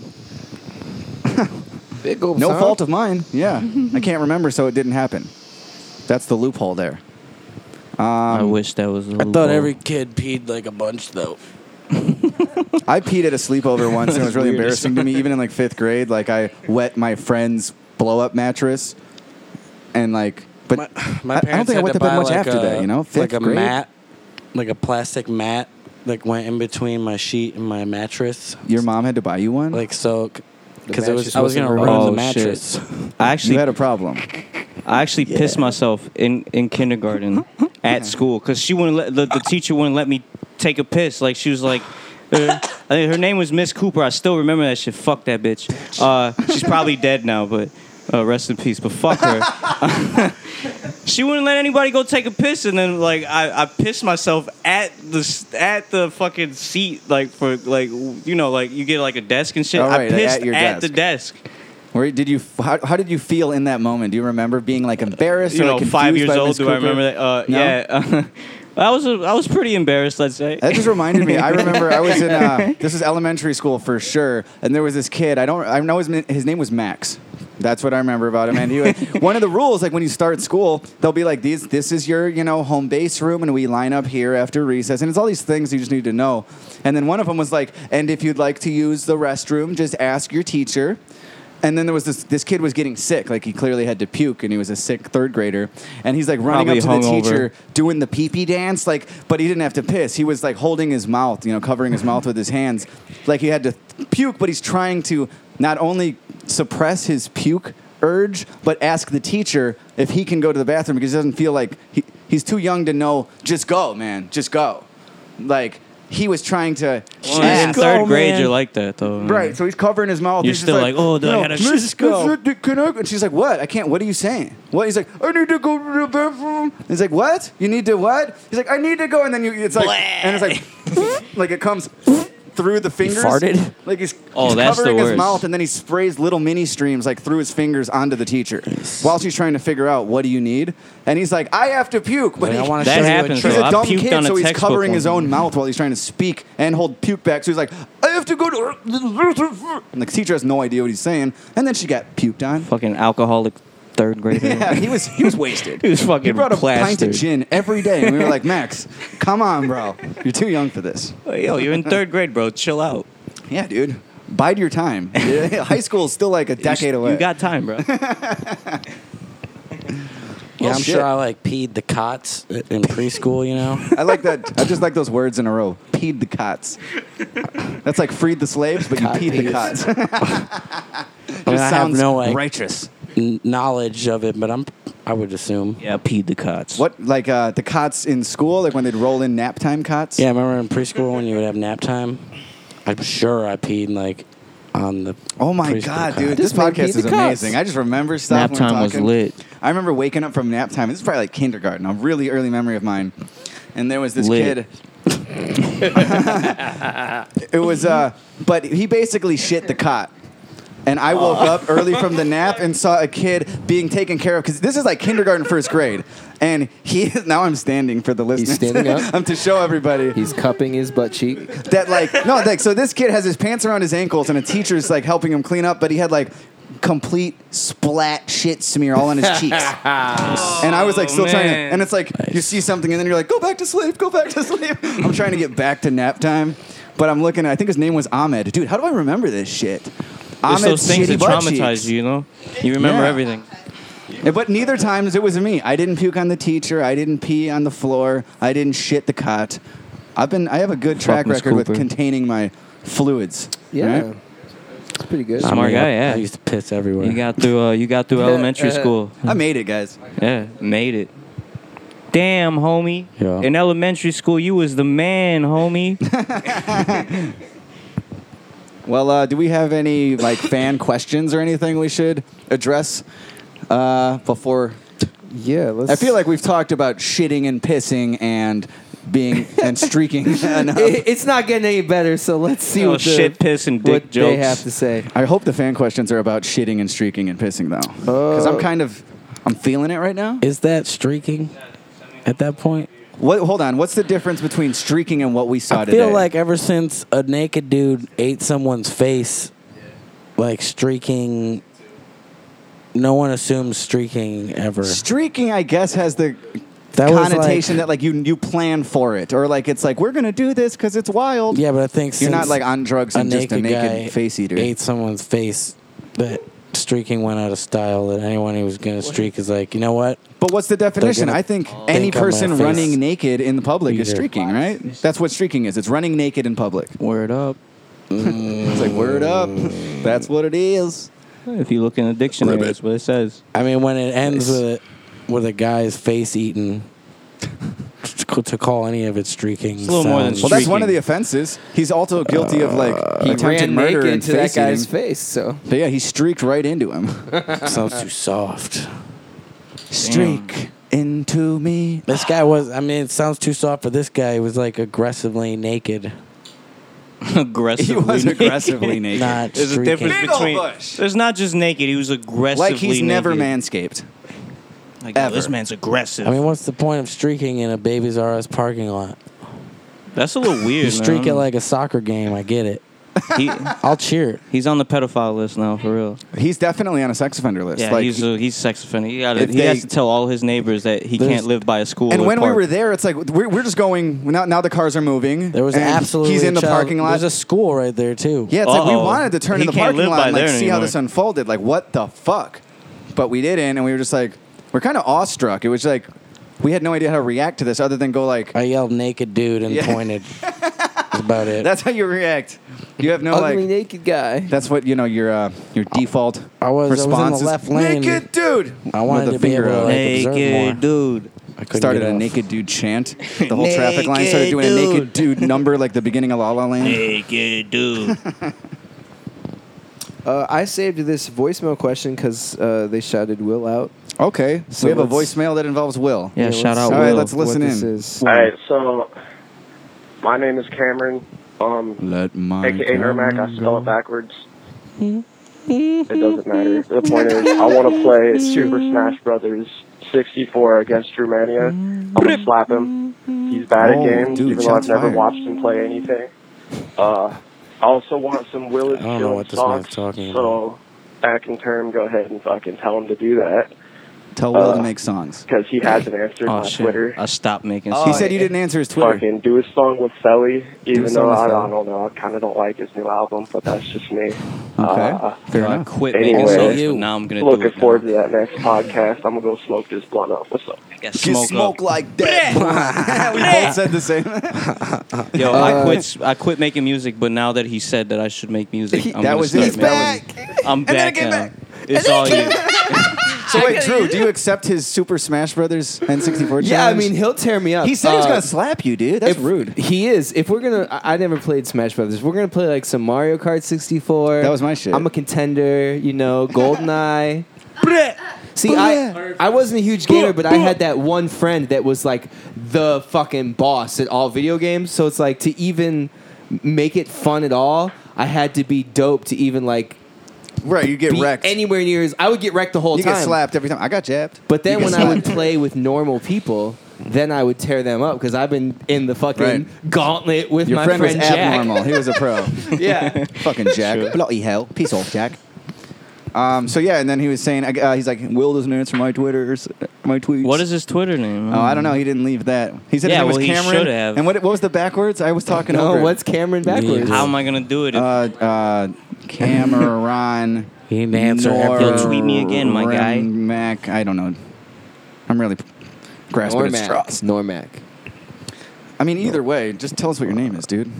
Big old no son. fault of mine. Yeah, I can't remember, so it didn't happen. That's the loophole there. I wish that was. A I thought loophole. every kid peed like a bunch, though. I peed at a sleepover once, and it was really Weird as embarrassing to me. Even in like fifth grade, like I wet my friend's blow-up mattress, and like, but My, I- my I don't parents think I had wet to the bed buy much like after a, that. You know, fifth like a grade. mat, like a plastic mat, like went in between my sheet and my mattress. Your mom had to buy you one. Like so, because it was mattress I was wasn't gonna around. ruin Oh, the mattress. I actually you had a problem. I actually pissed myself in, in kindergarten at school because she wouldn't let the, the teacher wouldn't let me take a piss. Like she was like, uh, I think her name was Miss Cooper. I still remember that shit. Fuck that bitch. Uh, she's probably dead now, but uh, rest in peace. But fuck her. She wouldn't let anybody go take a piss, and then like I, I pissed myself at the s- at the fucking seat, like for like you know like you get like a desk and shit. Oh, right, I pissed at your at the desk. desk. Where did you? How, how did you feel in that moment? Do you remember being like embarrassed? You or, know, like, five confused years by old. Miss Do I Cooper? remember that? Uh, No? Yeah, I was I was pretty embarrassed. Let's say. That just reminded me. I remember I was in uh, this was elementary school for sure, and there was this kid. I don't. I know his his name was Max. That's what I remember about him. And he would, one of the rules, like when you start school, they'll be like, "These, this is your, you know, home base room, and we line up here after recess." And it's all these things you just need to know. And then one of them was like, "And if you'd like to use the restroom, just ask your teacher." And then there was this this kid was getting sick, like he clearly had to puke, and he was a sick third grader. And he's like running Probably up to the hungover. teacher, doing the pee pee dance, like, but he didn't have to piss. He was like holding his mouth, you know, covering his mouth with his hands, like he had to puke, but he's trying to not only suppress his puke urge, but ask the teacher if he can go to the bathroom because he doesn't feel like he, he's too young to know. Just go, man, just go. Like he was trying to. Well, ask. in third go, grade, man. you're like that though. Right, so he's covering his mouth. You're he's just still like, oh, do I no, gotta Miss- just go? Miss- can I- And she's like, what? I can't. What are you saying? What? He's like, I need to go to the bathroom. He's like, what? You need to what? He's like, I need to go. And then you, it's like, and it's like, like it comes through the fingers. farted? Like he's, Oh, he's that's the covering his worst. mouth, and then he sprays little mini streams like through his fingers onto the teacher while she's trying to figure out what do you need. And he's like, I have to puke, but Like, I he, wanna That show you a happens, trick. he's though. a I dumb puked kid, on a so he's textbook covering his one own time. mouth while he's trying to speak and hold puke back. So he's like, I have to go to. And the teacher has no idea what he's saying, and then she got puked on. Fucking alcoholic third grader. Yeah, he was he was wasted. He was fucking He brought a pint plastered. of gin every day, and we were like, Max, come on, bro, you're too young for this. Yo, you're in third grade, bro. Chill out. Yeah, dude, bide your time. High school is still like a decade you, away. You got time, bro. Yeah, Well, I'm shit. sure I like peed the cots in preschool. You know. I like that. I just like those words in a row. Peed the cots. That's like freed the slaves, but you Cot peed the peed. cots. I mean, Just I have sounds no like righteous. n- knowledge of it, but I'm I would assume. Yeah, peed the cots. What, like uh, the cots in school, like when they'd roll in nap time cots? Yeah, I remember in preschool when you would have nap time. I'm sure I peed like on the. Oh my preschool god, cot. dude! This This man podcast peed is the cots. amazing. I just remember stuff. Nap when we're time was talking. lit. I remember waking up from nap time. This is probably like kindergarten, a really early memory of mine. And there was this Lit. kid. It was, uh, but he basically shit the cot. And I woke up early from the nap and saw a kid being taken care of because this is like kindergarten, first grade. And he now I'm standing for the listeners. standing up? I'm to show everybody He's cupping his butt cheek. that like no like so this kid has his pants around his ankles and a teacher's like helping him clean up, but he had like complete splat shit smear all on his cheeks. And I was like still trying to, man. and it's like you see something and then you're like, go back to sleep, go back to sleep. I'm trying to get back to nap time, but I'm looking. I think his name was Ahmed. Dude, how do I remember this shit? It's Ahmed's those things shitty that butt traumatize cheeks. you, you know? You remember Yeah. everything. Yeah, but neither times it was me. I didn't puke on the teacher. I didn't pee on the floor. I didn't shit the cot. I've been. I have a good track Miss record with Cooper. containing my fluids. Yeah. right? It's pretty good. I Smart mean, guy, I- yeah. I used to piss everywhere. You got through. Uh, you got through elementary school. I made it, guys. Yeah, made it. Damn, homie. Yeah. In elementary school, you was the man, homie. Well, uh, do we have any like fan questions or anything we should address uh, before? Yeah, let's. I feel like we've talked about shitting and pissing and being and streaking enough. It- it's not getting any better. So let's see Oh, what the, shit, piss, and dick what they jokes. have to say. I hope the fan questions are about shitting and streaking and pissing though, because I'm Oh. kind of I'm feeling it right now. Is that streaking at that point? What? Hold on. What's the difference between streaking and what we saw I today? feel like ever since a naked dude ate someone's face, like streaking, no one assumes streaking ever. streaking, I guess, has the That was connotation like- that like you you plan for it, or like it's like we're gonna do this because it's wild. Yeah, but I think You're not since like on drugs a and just a naked naked guy face eater. ate someone's face, that streaking went out of style. That anyone who was gonna streak is like, you know what? But what's the definition? gonna I think any think I'm a person face running naked in the public is eater. streaking, right? That's what streaking is. It's running naked in public. Word up. It's like word up. That's what it is. If you look in the dictionary, Ribbit. that's what it says. I mean, when it ends Nice. with a, with a guy's face eaten, to call any of it streaking, It's a little more than sounds- Well, that's one Streaking. of the offenses. He's also guilty of like He attempted ran murder naked and into that face guy's eating. face. So But yeah, he streaked right into him. sounds too soft. Streak into me. This guy was. I mean, it sounds too soft for this guy. He was like aggressively naked, Aggressively. He was naked. aggressively naked. not There's a streaking. difference Big ol' between. bush. There's not just naked. He was aggressively Like he's never naked. manscaped. Like, oh, ever. this man's aggressive. I mean, what's the point of streaking in a Babies R Us parking lot? that's a little weird. You streak man. it like a soccer game. I get it. He, I'll cheer. he's on the pedophile list now, for real. He's definitely on a sex offender list. Yeah, like, he's a, he's a sex offender. He, gotta, If he they- has to tell all his neighbors that he There's- can't live by a school. and or when we park. were there, it's like we're, we're just going. Now, now the cars are moving. There was and absolutely He's in the a child- parking lot. There's a school right there too. Yeah, it's like we Uh-oh. wanted to turn He in the can't parking live lot by and like there see how anymore. this unfolded. Like, what the fuck? But we didn't, and we were just like, we're kind of awestruck. It was like we had no idea how to react to this other than go like, I yelled naked dude and Yeah. pointed. That's about it. that's how you react. You have no Ugly like. naked guy. That's what you know. Your uh, your default I was, I was in response the is left lane. naked dude. I wanted With to the be able finger to out. like, observe more. naked dude. I couldn't Started get a off. naked dude chant. The whole traffic line started Naked doing a naked dude number like the beginning of La La Land. Naked dude. Uh, I saved this voicemail question because uh, they shouted Will out. Okay, so So we have a let's- voicemail that involves Will. Yeah, Yeah, shout let's- out All right, Will. let's listen what this in. is. All right, so my name is Cameron, um, Let my aka Ermac. I spell it backwards. Hmm. It doesn't matter. The point is, I want to play Super Smash Brothers sixty-four against Drew Mania. I'm gonna slap him. He's bad Oh, at games, dude, even though I've shots never fired. watched him play anything. Uh, I also want some Will I don't know what this man's talking so back in term, go ahead and fucking tell him to do that. Tell Will Uh, to make songs. Because he hasn't answered Oh my shit! Twitter. I stopped making. He songs. said you didn't answer his Twitter. Fucking do a song with Felly, a even song though with I, I Felly. don't know, I kind of don't like his new album, but that's just me. Okay, Uh, fair Yo, I enough. quit Anyway. making songs, You. but now I'm gonna looking do it. forward now. to that next podcast. I'm gonna go smoke this blunt up. What's up? Yeah, Just smoke, smoke up. like that. We both said the same. Yo, Uh, I quit. I quit making music, but now that he said that I should make music, I'm that gonna was start it. He's making- back. I'm then back it came now. back. It's all you. So wait, Drew, do you accept his Super Smash Brothers N sixty-four challenge? Yeah, I mean, he'll tear me up. he said he was Uh, gonna slap you, dude. That's if- rude. He is. If we're gonna, I, I never played Smash Brothers. If we're gonna play like some Mario Kart sixty-four. That was my shit. I'm a contender. You know, GoldenEye. See, I I wasn't a huge gamer, but I had that one friend that was like the fucking boss at all video games. So it's like to even make it fun at all, I had to be dope to even like Right, you get be wrecked. anywhere near as I would get wrecked the whole you time. get slapped every time. I got jabbed. But then You when get I would slapped. play with normal people, then I would tear them up because I've been in the fucking Right. gauntlet with Your my friend, friend, was Jack. abnormal. He was a pro. Yeah. Fucking Jack. Bloody hell. Peace off, Jack. Um, so yeah, and then he was saying, uh, he's like, Will doesn't answer my Twitter, my tweets. What is his Twitter name? Oh, I don't know. He didn't leave that. He said Yeah, his name well, was he Cameron. should have. And what, what was the backwards? I was talking No, over. it. what's Cameron backwards? How am I gonna do it? If, Uh, uh, Cameron. He didn't answer Nor- every. He'll tweet me again, my guy. Mac. I don't know. I'm really grasping at Normac. straws. Normac. I mean, either way, just tell us what your name is, dude.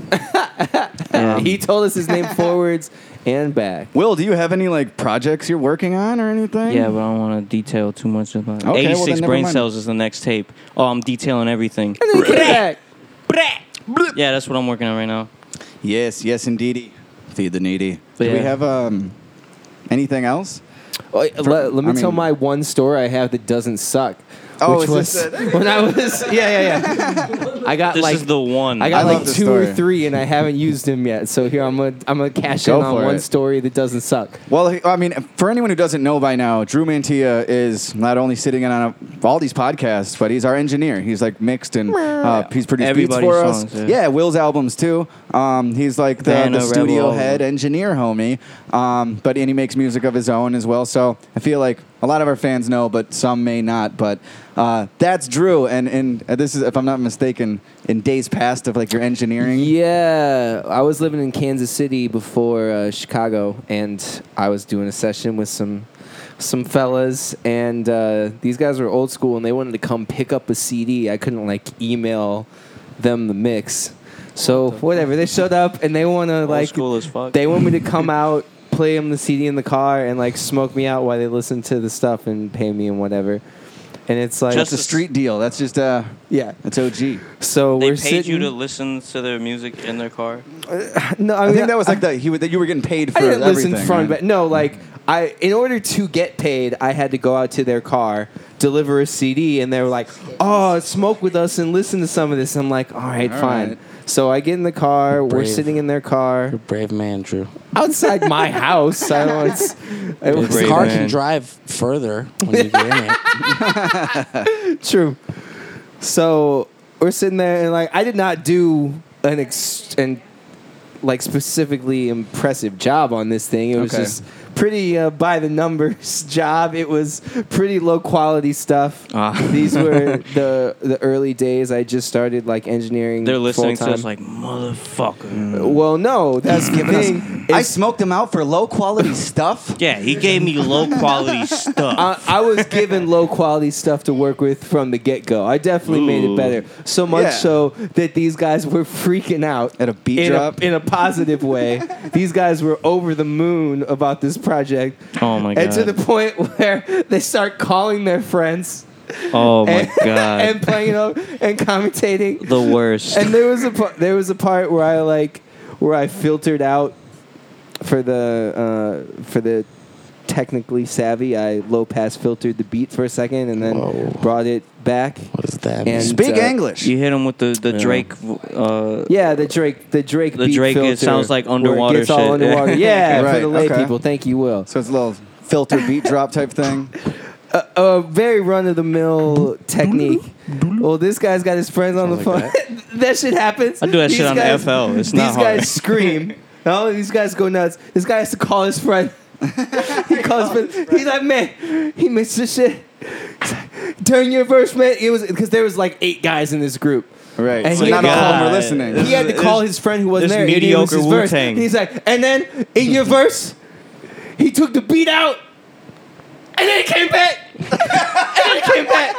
He told us his name forwards and back. Will, do you have any like projects you're working on or anything? yeah, but I don't want to detail too much about it. Okay, well, then eighty-six never Brain mind. Cells is the next tape. Oh, I'm detailing everything. And then he came back. Yeah, that's what I'm working on right now. Yes, yes, indeedy. Feed the needy. But Do we yeah. have um anything else? Oh, let, let me I tell mean- my one story I have that doesn't suck. Oh, which is was this when I was yeah yeah yeah. I got This like is the one. I got I love like this two story. or three, and I haven't used them yet. So here I'm gonna I'm gonna cash Go in on for one it. story that doesn't suck. Well, he- I mean, for anyone who doesn't know by now, Drew Mantilla is not only sitting in on a, all these podcasts, but he's our engineer. He's like mixed and uh, he's produced beats Everybody's for us. songs, yeah. Yeah, Will's albums too. Um, he's like the, Vanna, the studio Rebel. head engineer, homie. Um, but and he makes music of his own as well. So I feel like a lot of our fans know, but some may not. But uh, that's Drew, and and uh, this is, if I'm not mistaken, in days past of like your engineering. Yeah, I was living in Kansas City before uh, Chicago, and I was doing a session with some some fellas, and uh, these guys were old school, and they wanted to come pick up a C D. I couldn't like email them the mix, so whatever. They showed up, and they want to Old like school as fuck. they want me to come out, play them the C D in the car, and like smoke me out while they listen to the stuff and pay me and whatever. And it's like That's a street deal. That's just uh, yeah. that's O G. So They we're paid sitting. you to listen to their music in their car. no, I, I mean, think that was like the he would- that you were getting paid for I didn't everything. listen front, right? but no, like I, in order to get paid, I had to go out to their car, deliver a C D, and they were like, "Oh, smoke with us and listen to some of this." I'm like, "All right, All fine." right. So I get in the car. We're brave. sitting in their car You're a brave man, Drew. outside my house. I don't know. It's, it The was Brave car man. can drive further when you get in it. true. So we're sitting there, and like I did not do an ex- an like specifically impressive job on this thing. It was Okay. just pretty uh, by the numbers job. It was pretty low quality stuff. Ah. These were the the early days. I just started like engineering. They're listening to full-time. us like, motherfucker. Well, no, that's the thing. I It's- smoked them out for low quality stuff. Yeah, he gave me low quality stuff. I, I was given low quality stuff to work with from the get go. I definitely made it Ooh. better. So much Yeah. so that these guys were freaking out At a beat in drop? A, in a positive way. These guys were over the moon about this project. Oh my And to God. the point where they start calling their friends Oh my and, God. and playing up and commentating. The worst. And there was a par- there was a part where I like where I filtered out for the uh, for the technically savvy. I low pass filtered the beat for a second and then Whoa. brought it back. What is that? And- Speak uh, English. You hit him with the, the Drake. Uh, Yeah, the Drake the Drake The beat Drake, it filter sounds like where underwater it gets all shit. underwater. Yeah, Right, for the lay okay. people. Thank you, Will. So it's a little filter beat drop type thing. A, a very run of the mill technique. Well, this guy's got his friends on the phone. Sounds That. shit happens. I do that These shit on guys- F L. It's These not hard. guys scream. Oh, these guys go nuts. This guy has to call his friend. He calls his friend. He's like, man, he missed this shit. He's like, Turn your verse, man. It was because there was like eight guys in this group. Right. And so he not had all of them God. were listening. This He had to is- call this- his friend who wasn't this there. and it was mediocre his verse. Wu-Tang. And he's like, and then in your verse, he took the beat out, and then it came back, and then it came back.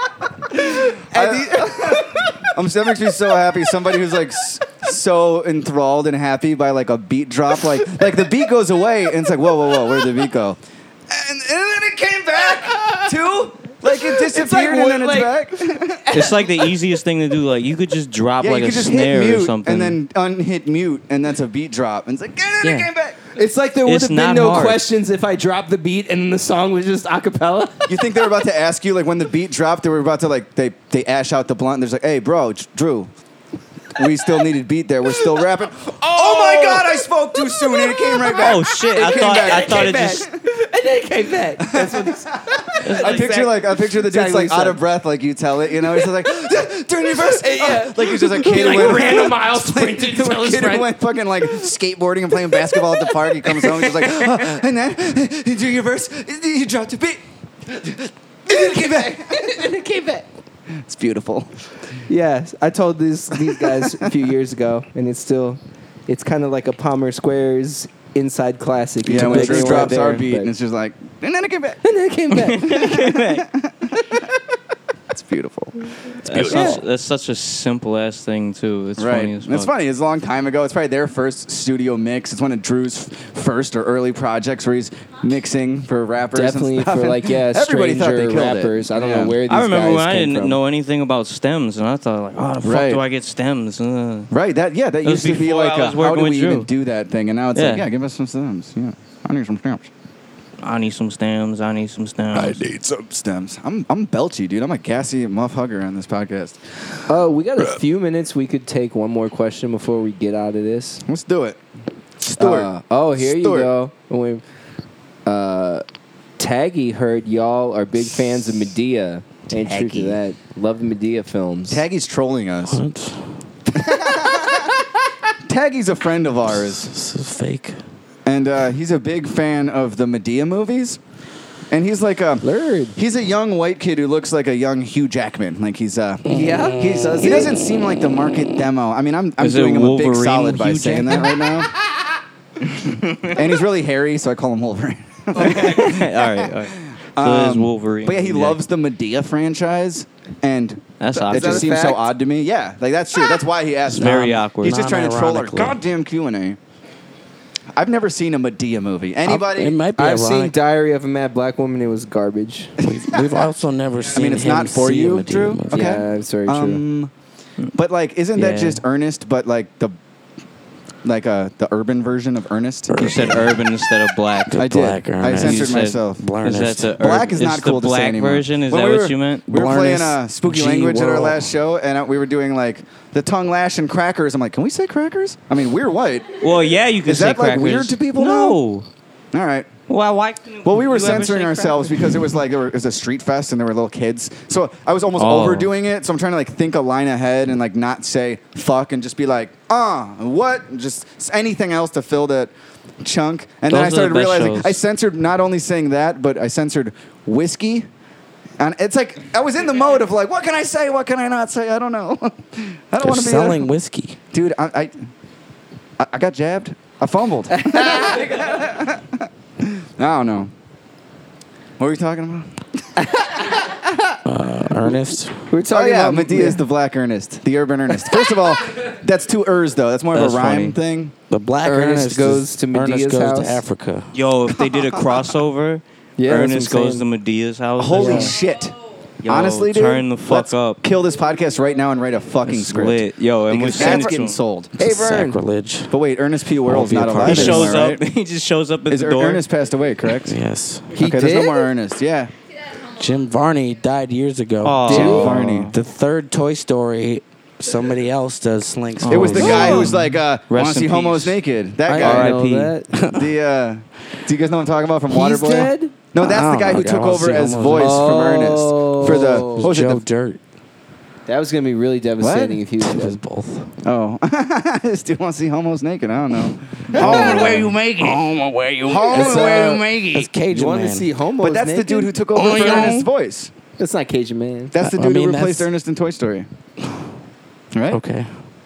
And he- I'm that makes me so happy. Somebody who's like s- so enthralled and happy by like a beat drop, like like the beat goes away and it's like whoa whoa whoa, where'd the beat go? And, and then it came back too. Like it disappeared like and then what- it's back. It's like the easiest thing to do. Like you could just drop Yeah, like you a could just snare hit or mute something. and then unhit mute, and that's a beat drop. And it's like, and then it Yeah. came back. It's like there would It's have been not no hard. questions if I dropped the beat and the song was just a cappella. You think they were about to ask you, like when the beat dropped, they were about to like they they ash out the blunt. And there's like, hey, bro, Drew, we still needed beat there. We're still rapping. Oh, my God, I spoke too soon, and it came right back. Oh shit! It I came thought back. I thought came it back. just. And then it came back. That's what he said. I picture like I picture the dude's Exactly like what he out of said. breath, like you tell it, you know. He's just like turn your verse, Yeah. like he's just a kid Like who went ran a mile, sprinted, like, tell a his kid who friend. went fucking like skateboarding and playing basketball at the park. He comes home, he's just like, oh, and then you do your verse, you dropped a beat, and it came back. And it came back. It's beautiful. Yeah, I told these these guys a few years ago, and it's still, it's kind of like a Palmer Squares inside classic. Yeah, It's when big Drew and drops there, our beat, but- and it's just like, and then it came back. and then it came back. It's beautiful. That's such, that's such a simple ass thing too. It's Right. funny as fuck. It's funny. It's a long time ago. It's probably their first studio mix. It's one of Drew's first or early projects where he's mixing for rappers. and Definitely stuff. for And like yeah, everybody thought they stranger killed it. rappers. I don't Yeah. know where these I remember guys when I came didn't from. know anything about stems, and I thought like, oh, the fuck Right. do I get stems? Uh. Right. That yeah. That was used to be before like, I a, was how working do we with even Drew. do that thing? And now it's like, Yeah. yeah, give us some stems. Yeah, I need some stems. I need some stems. I need some stems. need some stems. I'm I'm belchy, dude. I'm a gassy motherfucker on this podcast. Oh, we got a few minutes. We could take one more question before we get out of this. Let's do it. Stuart. Uh, oh, here Stuart. you go. We, uh, Taggy heard y'all are big fans of Medea. Ain't true to Taggy. that. Love the Medea films. Taggy's trolling us. What? Taggy's a friend of ours. This is fake. And uh, he's a big fan of the Medea movies. And he's like a Lord. he's a young white kid who looks like a young Hugh Jackman. Like he's uh Yeah? he's, Does he he? doesn't seem like the market demo. I mean, I'm I'm Is it doing him a big Wolverine solid by Hugh saying that right now. And he's really hairy, so I call him Wolverine. all right, all right. So there's Um, Wolverine. But yeah, he Yeah. loves the Medea franchise, and That's it awkward. just a seems so fact? odd to me. Yeah, like that's true. That's why he asked. It's very me. awkward. He's just trying to troll our Non-ironically. goddamn Q and A. I've never seen a Medea movie. Anybody? It might be I've seen ironic. Diary of a Mad Black Woman. It was garbage. We've, we've also never I seen mean, it's him not for see a you, Medea Drew. movie. Okay. Yeah, it's very true. Um, but like, isn't that Yeah. just Ernest? But like the, like uh, the urban version of Ernest. You said urban instead of black. I did. Black I Ernest. censored You said- myself. Is Blernest. that the Black ur- is not the cool to say black anymore. version? Is When that we what were- you meant? We were playing Blernest uh, spooky G language at our World. last show, and uh, we were doing like the tongue lash and crackers. I'm like, can we say crackers? I mean, we're white. Well, yeah, you can Is say that, like, crackers. weird to people No. All right. Why? Why? couldn't Well, we were you ever censoring say ourselves crackers? because it was like there were, it was a street fest and there were little kids. So I was almost Oh. overdoing it. So I'm trying to like think a line ahead and like not say fuck and just be like, ah, what? Just anything else to fill that chunk. And then I Those are the started best realizing shows. I censored not only saying that, but I censored whiskey. And it's like I was in the mode of like, what can I say? What can I not say? I don't know. I don't They're want to be selling whiskey. dude. I, I I I got jabbed. I fumbled. I don't know. What were we talking about? Uh, Ernest. We were Oh talking yeah, about Medea's the Black Ernest, the Urban Ernest. First of all, that's two ers though. That's more of That's a rhyme funny. thing. The Black Ernest Ernest, goes is- to Medea's Ernest goes house. to Africa. Yo, if they did a crossover, Yeah, that's Ernest what I'm goes to saying. Medea's house. Holy Yeah. shit! Yo, Honestly, dude, turn the fuck let's up. kill this podcast right now and write a fucking It's script. lit. Yo, and Because we send that's it to getting him. sold. Hey, It's Vern. sacrilege. But wait, Ernest P. Worrell's be a not part alive of He it. anymore, shows up. right? He just shows up at Is the Er- door. Ernest passed away? Correct. Yes. He okay, there's no did? more Ernest. Yeah. Jim Varney died years ago. Aw. Jim Dude. Varney. The third Toy Story, somebody else does Slinks. It was the Oh, guy yeah. who was like, uh, Rest "Want to see in homos peace. naked?" That I guy. know R I P that. The uh, do you guys know what I'm talking about from He's Waterboy? dead? No, that's I the don't guy know, who guy took wants to over see as homos voice naked. from Ernest for the Oh. what was Joe it? The, Dirt. That was gonna be really devastating if he was It was dead. both. oh, this dude wants to see homos naked. I don't know. Home where you make it. Home where you Home it's, where uh, you make it. It's Cajun You want Man. to see homos But that's naked? the dude who took over Oh, for yeah. Ernest's voice. That's not Cajun Man. That's the I dude mean, who replaced that's- Ernest in Toy Story. Right? Okay.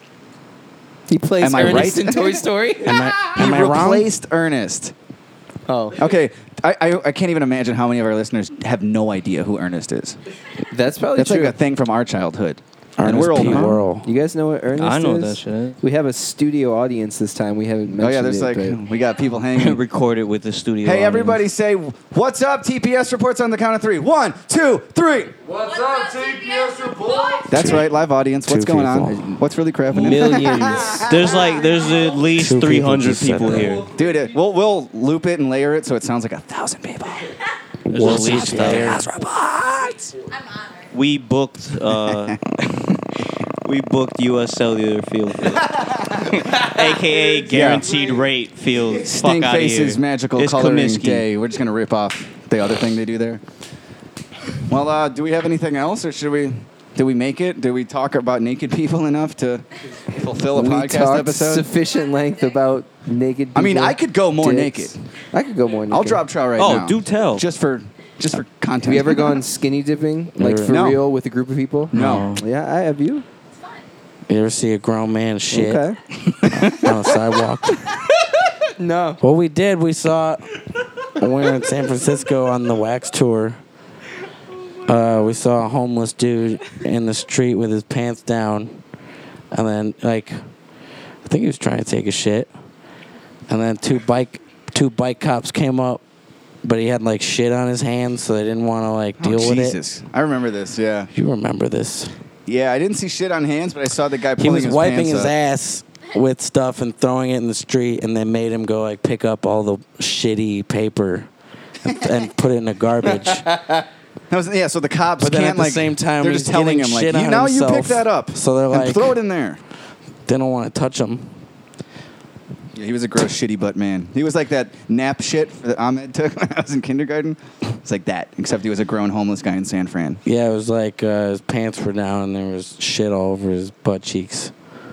He plays Am I Ernest right? in Toy Story. Am I, He am I wrong? replaced Ernest. Oh, Okay, I, I I can't even imagine how many of our listeners have no idea who Ernest is. that's probably That's true. like a thing from our childhood. and Ernest we're old P. now. Worrell. You guys know what Ernest I know is? that shit. We have a studio audience this time. We haven't mentioned Oh yeah, there's it, like but- we got people hanging. Recorded with the studio. Hey, audience. everybody, say what's up. T P S reports on the count of three. One, two, three. What's up, T P S report? That's right, live audience. What's Two going people. on? What's really crapping? millions. There's like there's at least Two people three hundred just said people that. here. Dude, it, we'll we'll loop it and layer it so it sounds like a thousand people. There's What's at least up there? Reports. I'm honored. we booked uh we booked U S Cellular Field, aka guaranteed rate field. Stink Fuck outta Faces here. Magical It's Coloring Comiskey. Day. We're just gonna rip off the other thing they do there. Well, uh, do we have anything else, or should we? Did we make it? Did we talk about naked people enough to fulfill a we podcast talked episode? sufficient length about naked people. I mean, I could go more dicks. naked. I could go more naked. I'll drop trout right Oh, now. do tell. Just for just for content. Have you ever gone skinny dipping, like for No. real, with a group of people? No. Yeah, I have you. You ever see a grown man shit Okay. on the sidewalk? No. Well, we did. We saw when we were in San Francisco on the wax tour. Uh, we saw a homeless dude in the street with his pants down, and then like, I think he was trying to take a shit, and then two bike two bike cops came up, but he had like shit on his hands, so they didn't want to like deal oh, with Jesus. I remember this. Yeah. it. You remember this? Yeah, I didn't see shit on hands, but I saw the guy He pulling was his wiping pants his up. ass with stuff and throwing it in the street, and they made him go like pick up all the shitty paper and, and put it in the garbage. That was, yeah, so the cops But then can't at the like. same time, they're he's just telling getting him like, shit you on now you himself. pick that up. So they're and like- throw it in there. They don't want to touch him. Yeah, he was a gross, shitty butt man. He was like that nap shit that Ahmed took when I was in kindergarten. It's like that, except he was a grown homeless guy in San Fran. Yeah, it was like uh, his pants were down and there was shit all over his butt cheeks.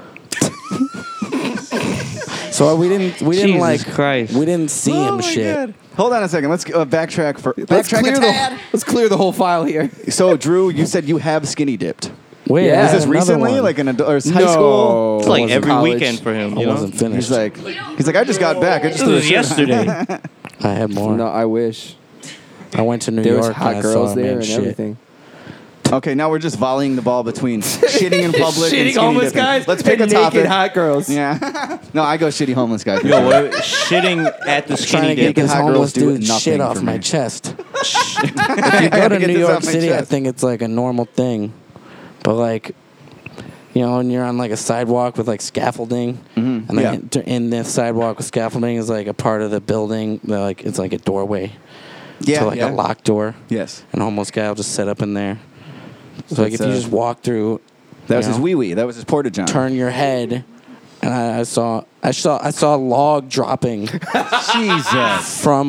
So we didn't we didn't Jesus like Christ. we didn't see Oh him my shit. God. Hold on a second. Let's uh, backtrack for Let's backtrack clear a the tad. let's clear the whole file here. So Drew, you said you have skinny dipped. Wait, Yeah. I Is had this another recently, one. like an adult or is high school? It's like wasn't every college. weekend for him. I You know? wasn't finished. He's like, he's like, I just got back. I just This threw a was shirt on." yesterday. I had more. No, I wish. I went to New There York was hot and I girls saw a there man and shit. everything. Okay, now we're just volleying the ball between shitting in public and Shitting skinny homeless dipping. guys. Let's pick a and topic. naked hot girls. Yeah. No, I go shitty homeless guy. for Yo, sure. we're shitting at the Trying skinny to get dip. Naked this hot homeless girls do dude nothing shit for off my me. chest. If you I go gotta to get New this York off my City, I chest. think it's like a normal thing. But like, you know, when you're on like a sidewalk with like scaffolding, Mhm. and Yeah. then in the sidewalk with scaffolding is like a part of the building. That, like it's like a doorway Yeah, to like yeah. a locked door. Yes. An homeless guy will just set up in there. So like It's, if you uh, just walk through, That was you his know, wee wee. That was his porta john. turn your head, and I, I saw I saw I saw a log dropping Jesus. from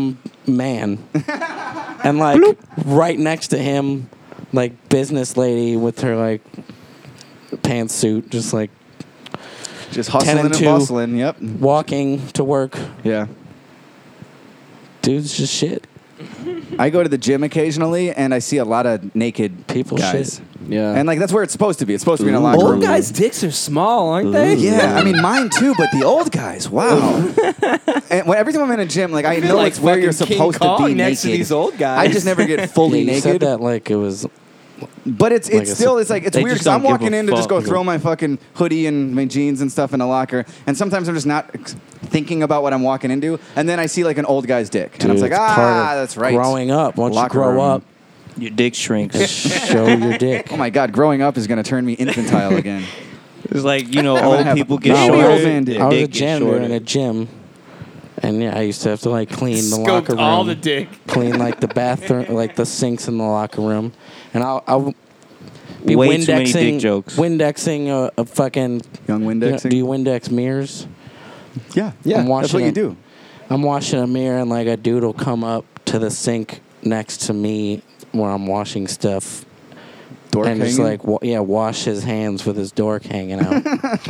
man. And like right next to him, like business lady with her like pantsuit, just like Just ten hustling and and two. bustling. Yep. walking to work. Yeah. Dude's just shit. I go to the gym occasionally, and I see a lot of naked People guys. shit. Yeah. And like that's where it's supposed to be. It's supposed to be in a locker Old room. guys' dicks are small, aren't they? Yeah, I mean mine too, but the old guys, wow. And when, every time I'm in a gym, like I, I feel know like it's where you're fucking King supposed Kong to be next to naked. these old guys. I just never get fully Yeah, you naked. said that like it was. But it's Like it's a- still it's like it's they weird just because I'm don't give walking a in to just go fuck. throw my fucking hoodie and my jeans and stuff in a locker, and sometimes I'm just not ex- thinking about what I'm walking into, and then I see like an old guy's dick, and I'm Dude, like, it's part ah, of that's right. Growing up, once you Locker grow room. up, Your dick shrinks. show your dick. Oh my god, growing up is gonna turn me infantile again. It's like, you know, gonna old have- people get No, shorter. I was- man dick. I was a dick gets janitor shorter. in a gym, and yeah, I used to have to like clean the Scoped locker room, all the dick. clean like the bathroom, like the sinks in the locker room, and I'll, I'll be Way Windexing, too many dick jokes. Windexing a, a fucking. Young You know, Windexing. do you Windex mirrors? yeah, Yeah, I'm that's washing what you a- do. I'm washing a mirror, and like a dude will come up to the sink next to me where I'm washing stuff. Dork and just hanging? like wa- yeah, wash his hands with his dork hanging out.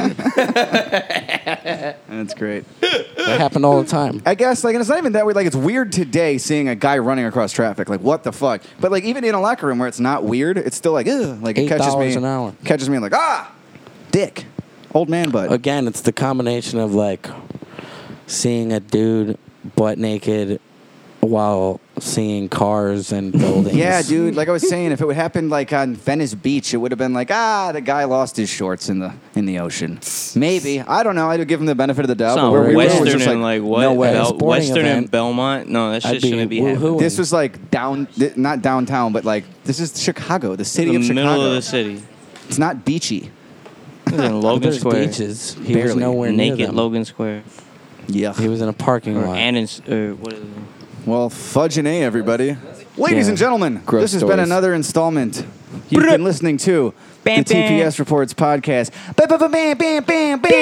That's great. That happened all the time. I guess like and it's not even that weird. Like it's weird today seeing a guy running across traffic. Like what the fuck? But like even in a locker room where it's not weird, it's still like ugh. Like it Eight catches me dollars an hour. Catches me like ah, dick, old man butt. Again, it's the combination of like seeing a dude butt naked while seeing cars and buildings. Yeah, dude. Like I was saying, if it would happen like on Venice Beach, it would have been like ah, the guy lost his shorts in the in the ocean. Maybe I don't know. I'd give him the benefit of the doubt. It's But not where we were, it was Western just and like what? no way. Bel- Bel- Sporting Western event. and Belmont? No, that I'd shit be shouldn't be woohooing. happening. This was like down, th- not downtown, but like this is Chicago, the city the of middle Chicago. of the city. It's not beachy. It was in Logan There's Square. beaches. He was Barely. nowhere near Naked them. Logan Square. Yeah. He was in a parking Or lot. Annans, or what is it? Well, fudge and A, everybody. Ladies Yeah. and gentlemen, Gross this has been stories. another installment. You've been listening to Bam, the T P S bam. Reports podcast. Bam, bam, bam, bam, bam, bam.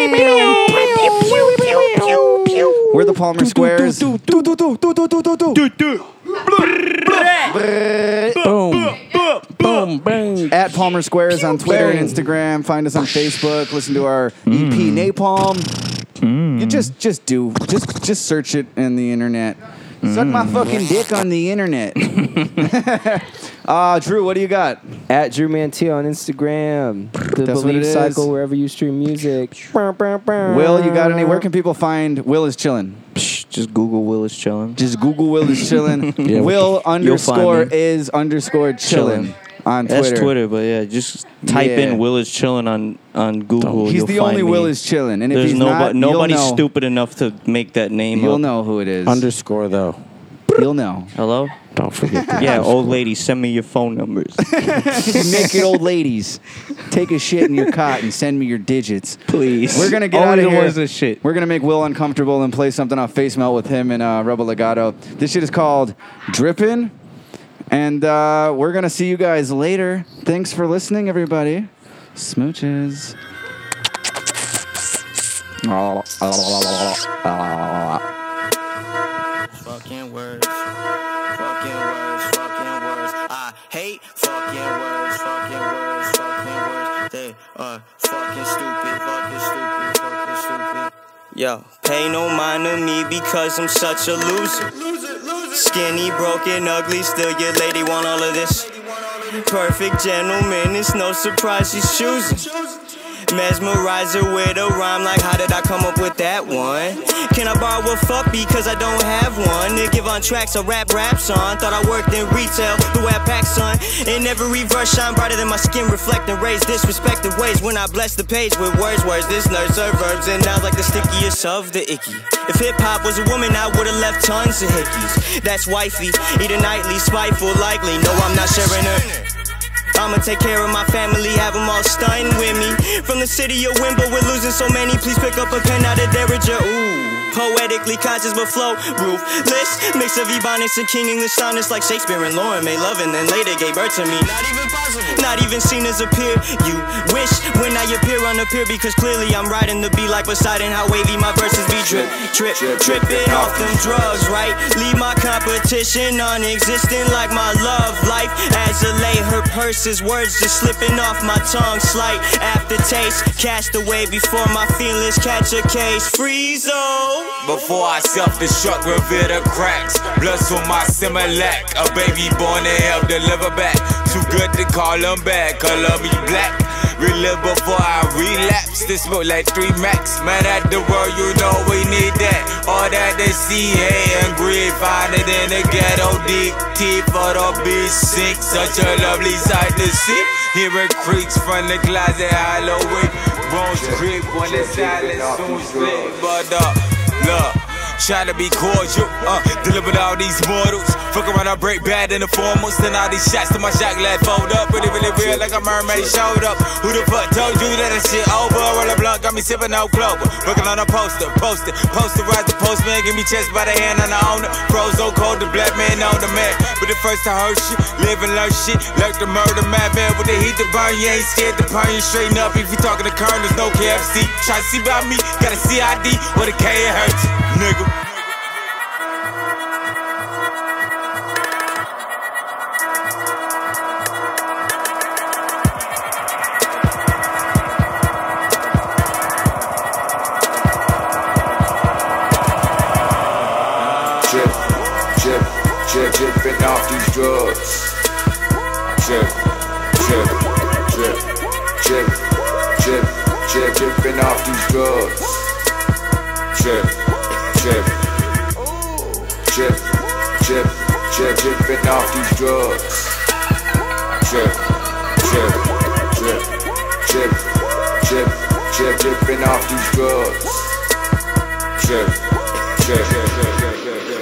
We're the Palmer Squares. Boom. Boom. Boom. At Palmer Squares on Twitter and Instagram. Find us on Facebook. Listen to our E P Napalm. You just just do just just search it in the internet. Suck my fucking dick on the internet. uh, Drew, what do you got? At Drew Mantilla on Instagram. The That's what Believe it is. Cycle wherever you stream music. Will, you got any? Where can people find Will is Chillin'? Psh, just Google Willis chilling. Just Google Will is Chillin'. Yeah, Will underscore me. is underscore Chillin' Chillin'. on Twitter. That's Twitter, but yeah, just type Yeah. in Willis chilling on on Google. He's you'll the find only me. Will is Chillin'. And if There's he's nobody, not, nobody you'll know. stupid enough to make that name You'll up. know who it is. Underscore though. You'll know. Hello? Don't forget that. Yeah, old lady, send me your phone numbers. Naked old ladies, take a shit in your cot and send me your digits. Please. We're gonna get Only out of the here. ones that shit. We're gonna make Will uncomfortable and play something off Face Melt with him and uh, Rebel Legato. This shit is called Drippin', and uh, we're gonna see you guys later. Thanks for listening, everybody. Smooches. Fucking words, fucking words, fucking words. I hate fucking words, fucking words, fucking words. They are fucking stupid, fucking stupid, fucking stupid. Yo, pay no mind to me because I'm such a loser. Skinny, broken, ugly, still your lady want all of this. Perfect gentleman, it's no surprise she's choosing. Mesmerize her with a rhyme like how did I come up with that one? Can I borrow a fuck because I don't have one? To give on tracks I rap raps on. Thought I worked in retail, the way I pack son. In every verse shine brighter than my skin reflecting rays. Disrespected ways when I bless the page with words, words. This nurse are verbs and nouns like the stickiest of the icky. If hip hop was a woman I would've left tons of hickeys. That's wifey, eat a nightly, spiteful likely. No I'm not sharing her. I'ma take care of my family, have them all stunting with me. From the city of Wimble, we're losing so many. Please pick up a pen out of Derringer. Ooh. Poetically conscious but flow ruthless. Mix of Ebonics and King English sonnets like Shakespeare and Lauren made love and then later gave birth to me. Not even possible. Not even seen as a peer. You wish when I appear unappear because clearly I'm riding the beat like Poseidon. How wavy my verses be drip, trip, tripping off them drugs, right? Leave my competition non-existent like my love life. As a lay, her purses, words just slipping off my tongue. Slight aftertaste, cast away before my feelings catch a case. Freeze, oh. Before I self-destruct, reveal the cracks. Bloods on my Similac. A baby born to help deliver back. Too good to call them back. Color me black. Relive before I relapse. This smoke like three max. Man, at the world, you know we need that. All that they see, hate and greed. Find it in the ghetto, deep, deep for the beach sink. Such a lovely sight to see. Hearing creaks from the closet, Halloween. Bones creep when the silence soon split. But uh, look, try to be cordial, uh, delivered all these mortals. Fuck around, I break bad in the foremost. Then all these shots to my shot glass fold up. Really, really real like a mermaid showed up. Who the fuck told you that that shit over? Roll a blunt, got me sipping no Clover. Working on a poster, poster, posterize the postman. Give me chest by the hand on the owner. Froze so cold, the black man on the man. But the first to hurt shit, live and learn shit. Lurk the murder, mad man with the heat to burn. You ain't scared to burn you straighten up. If you talking to Colonels, no K F C. Try to see about me, got a C I D. What a K it hurts, nigga. Dripping off these drugs. Drip, drip, drip, drip, drip, drip, dripping off these drugs. Drip, drip, drip, drip, drip, dripping off these drugs. Drip, drip, drip, drip, drip, drip, dripping off these drugs. Drip, drip, drip, drip, drip.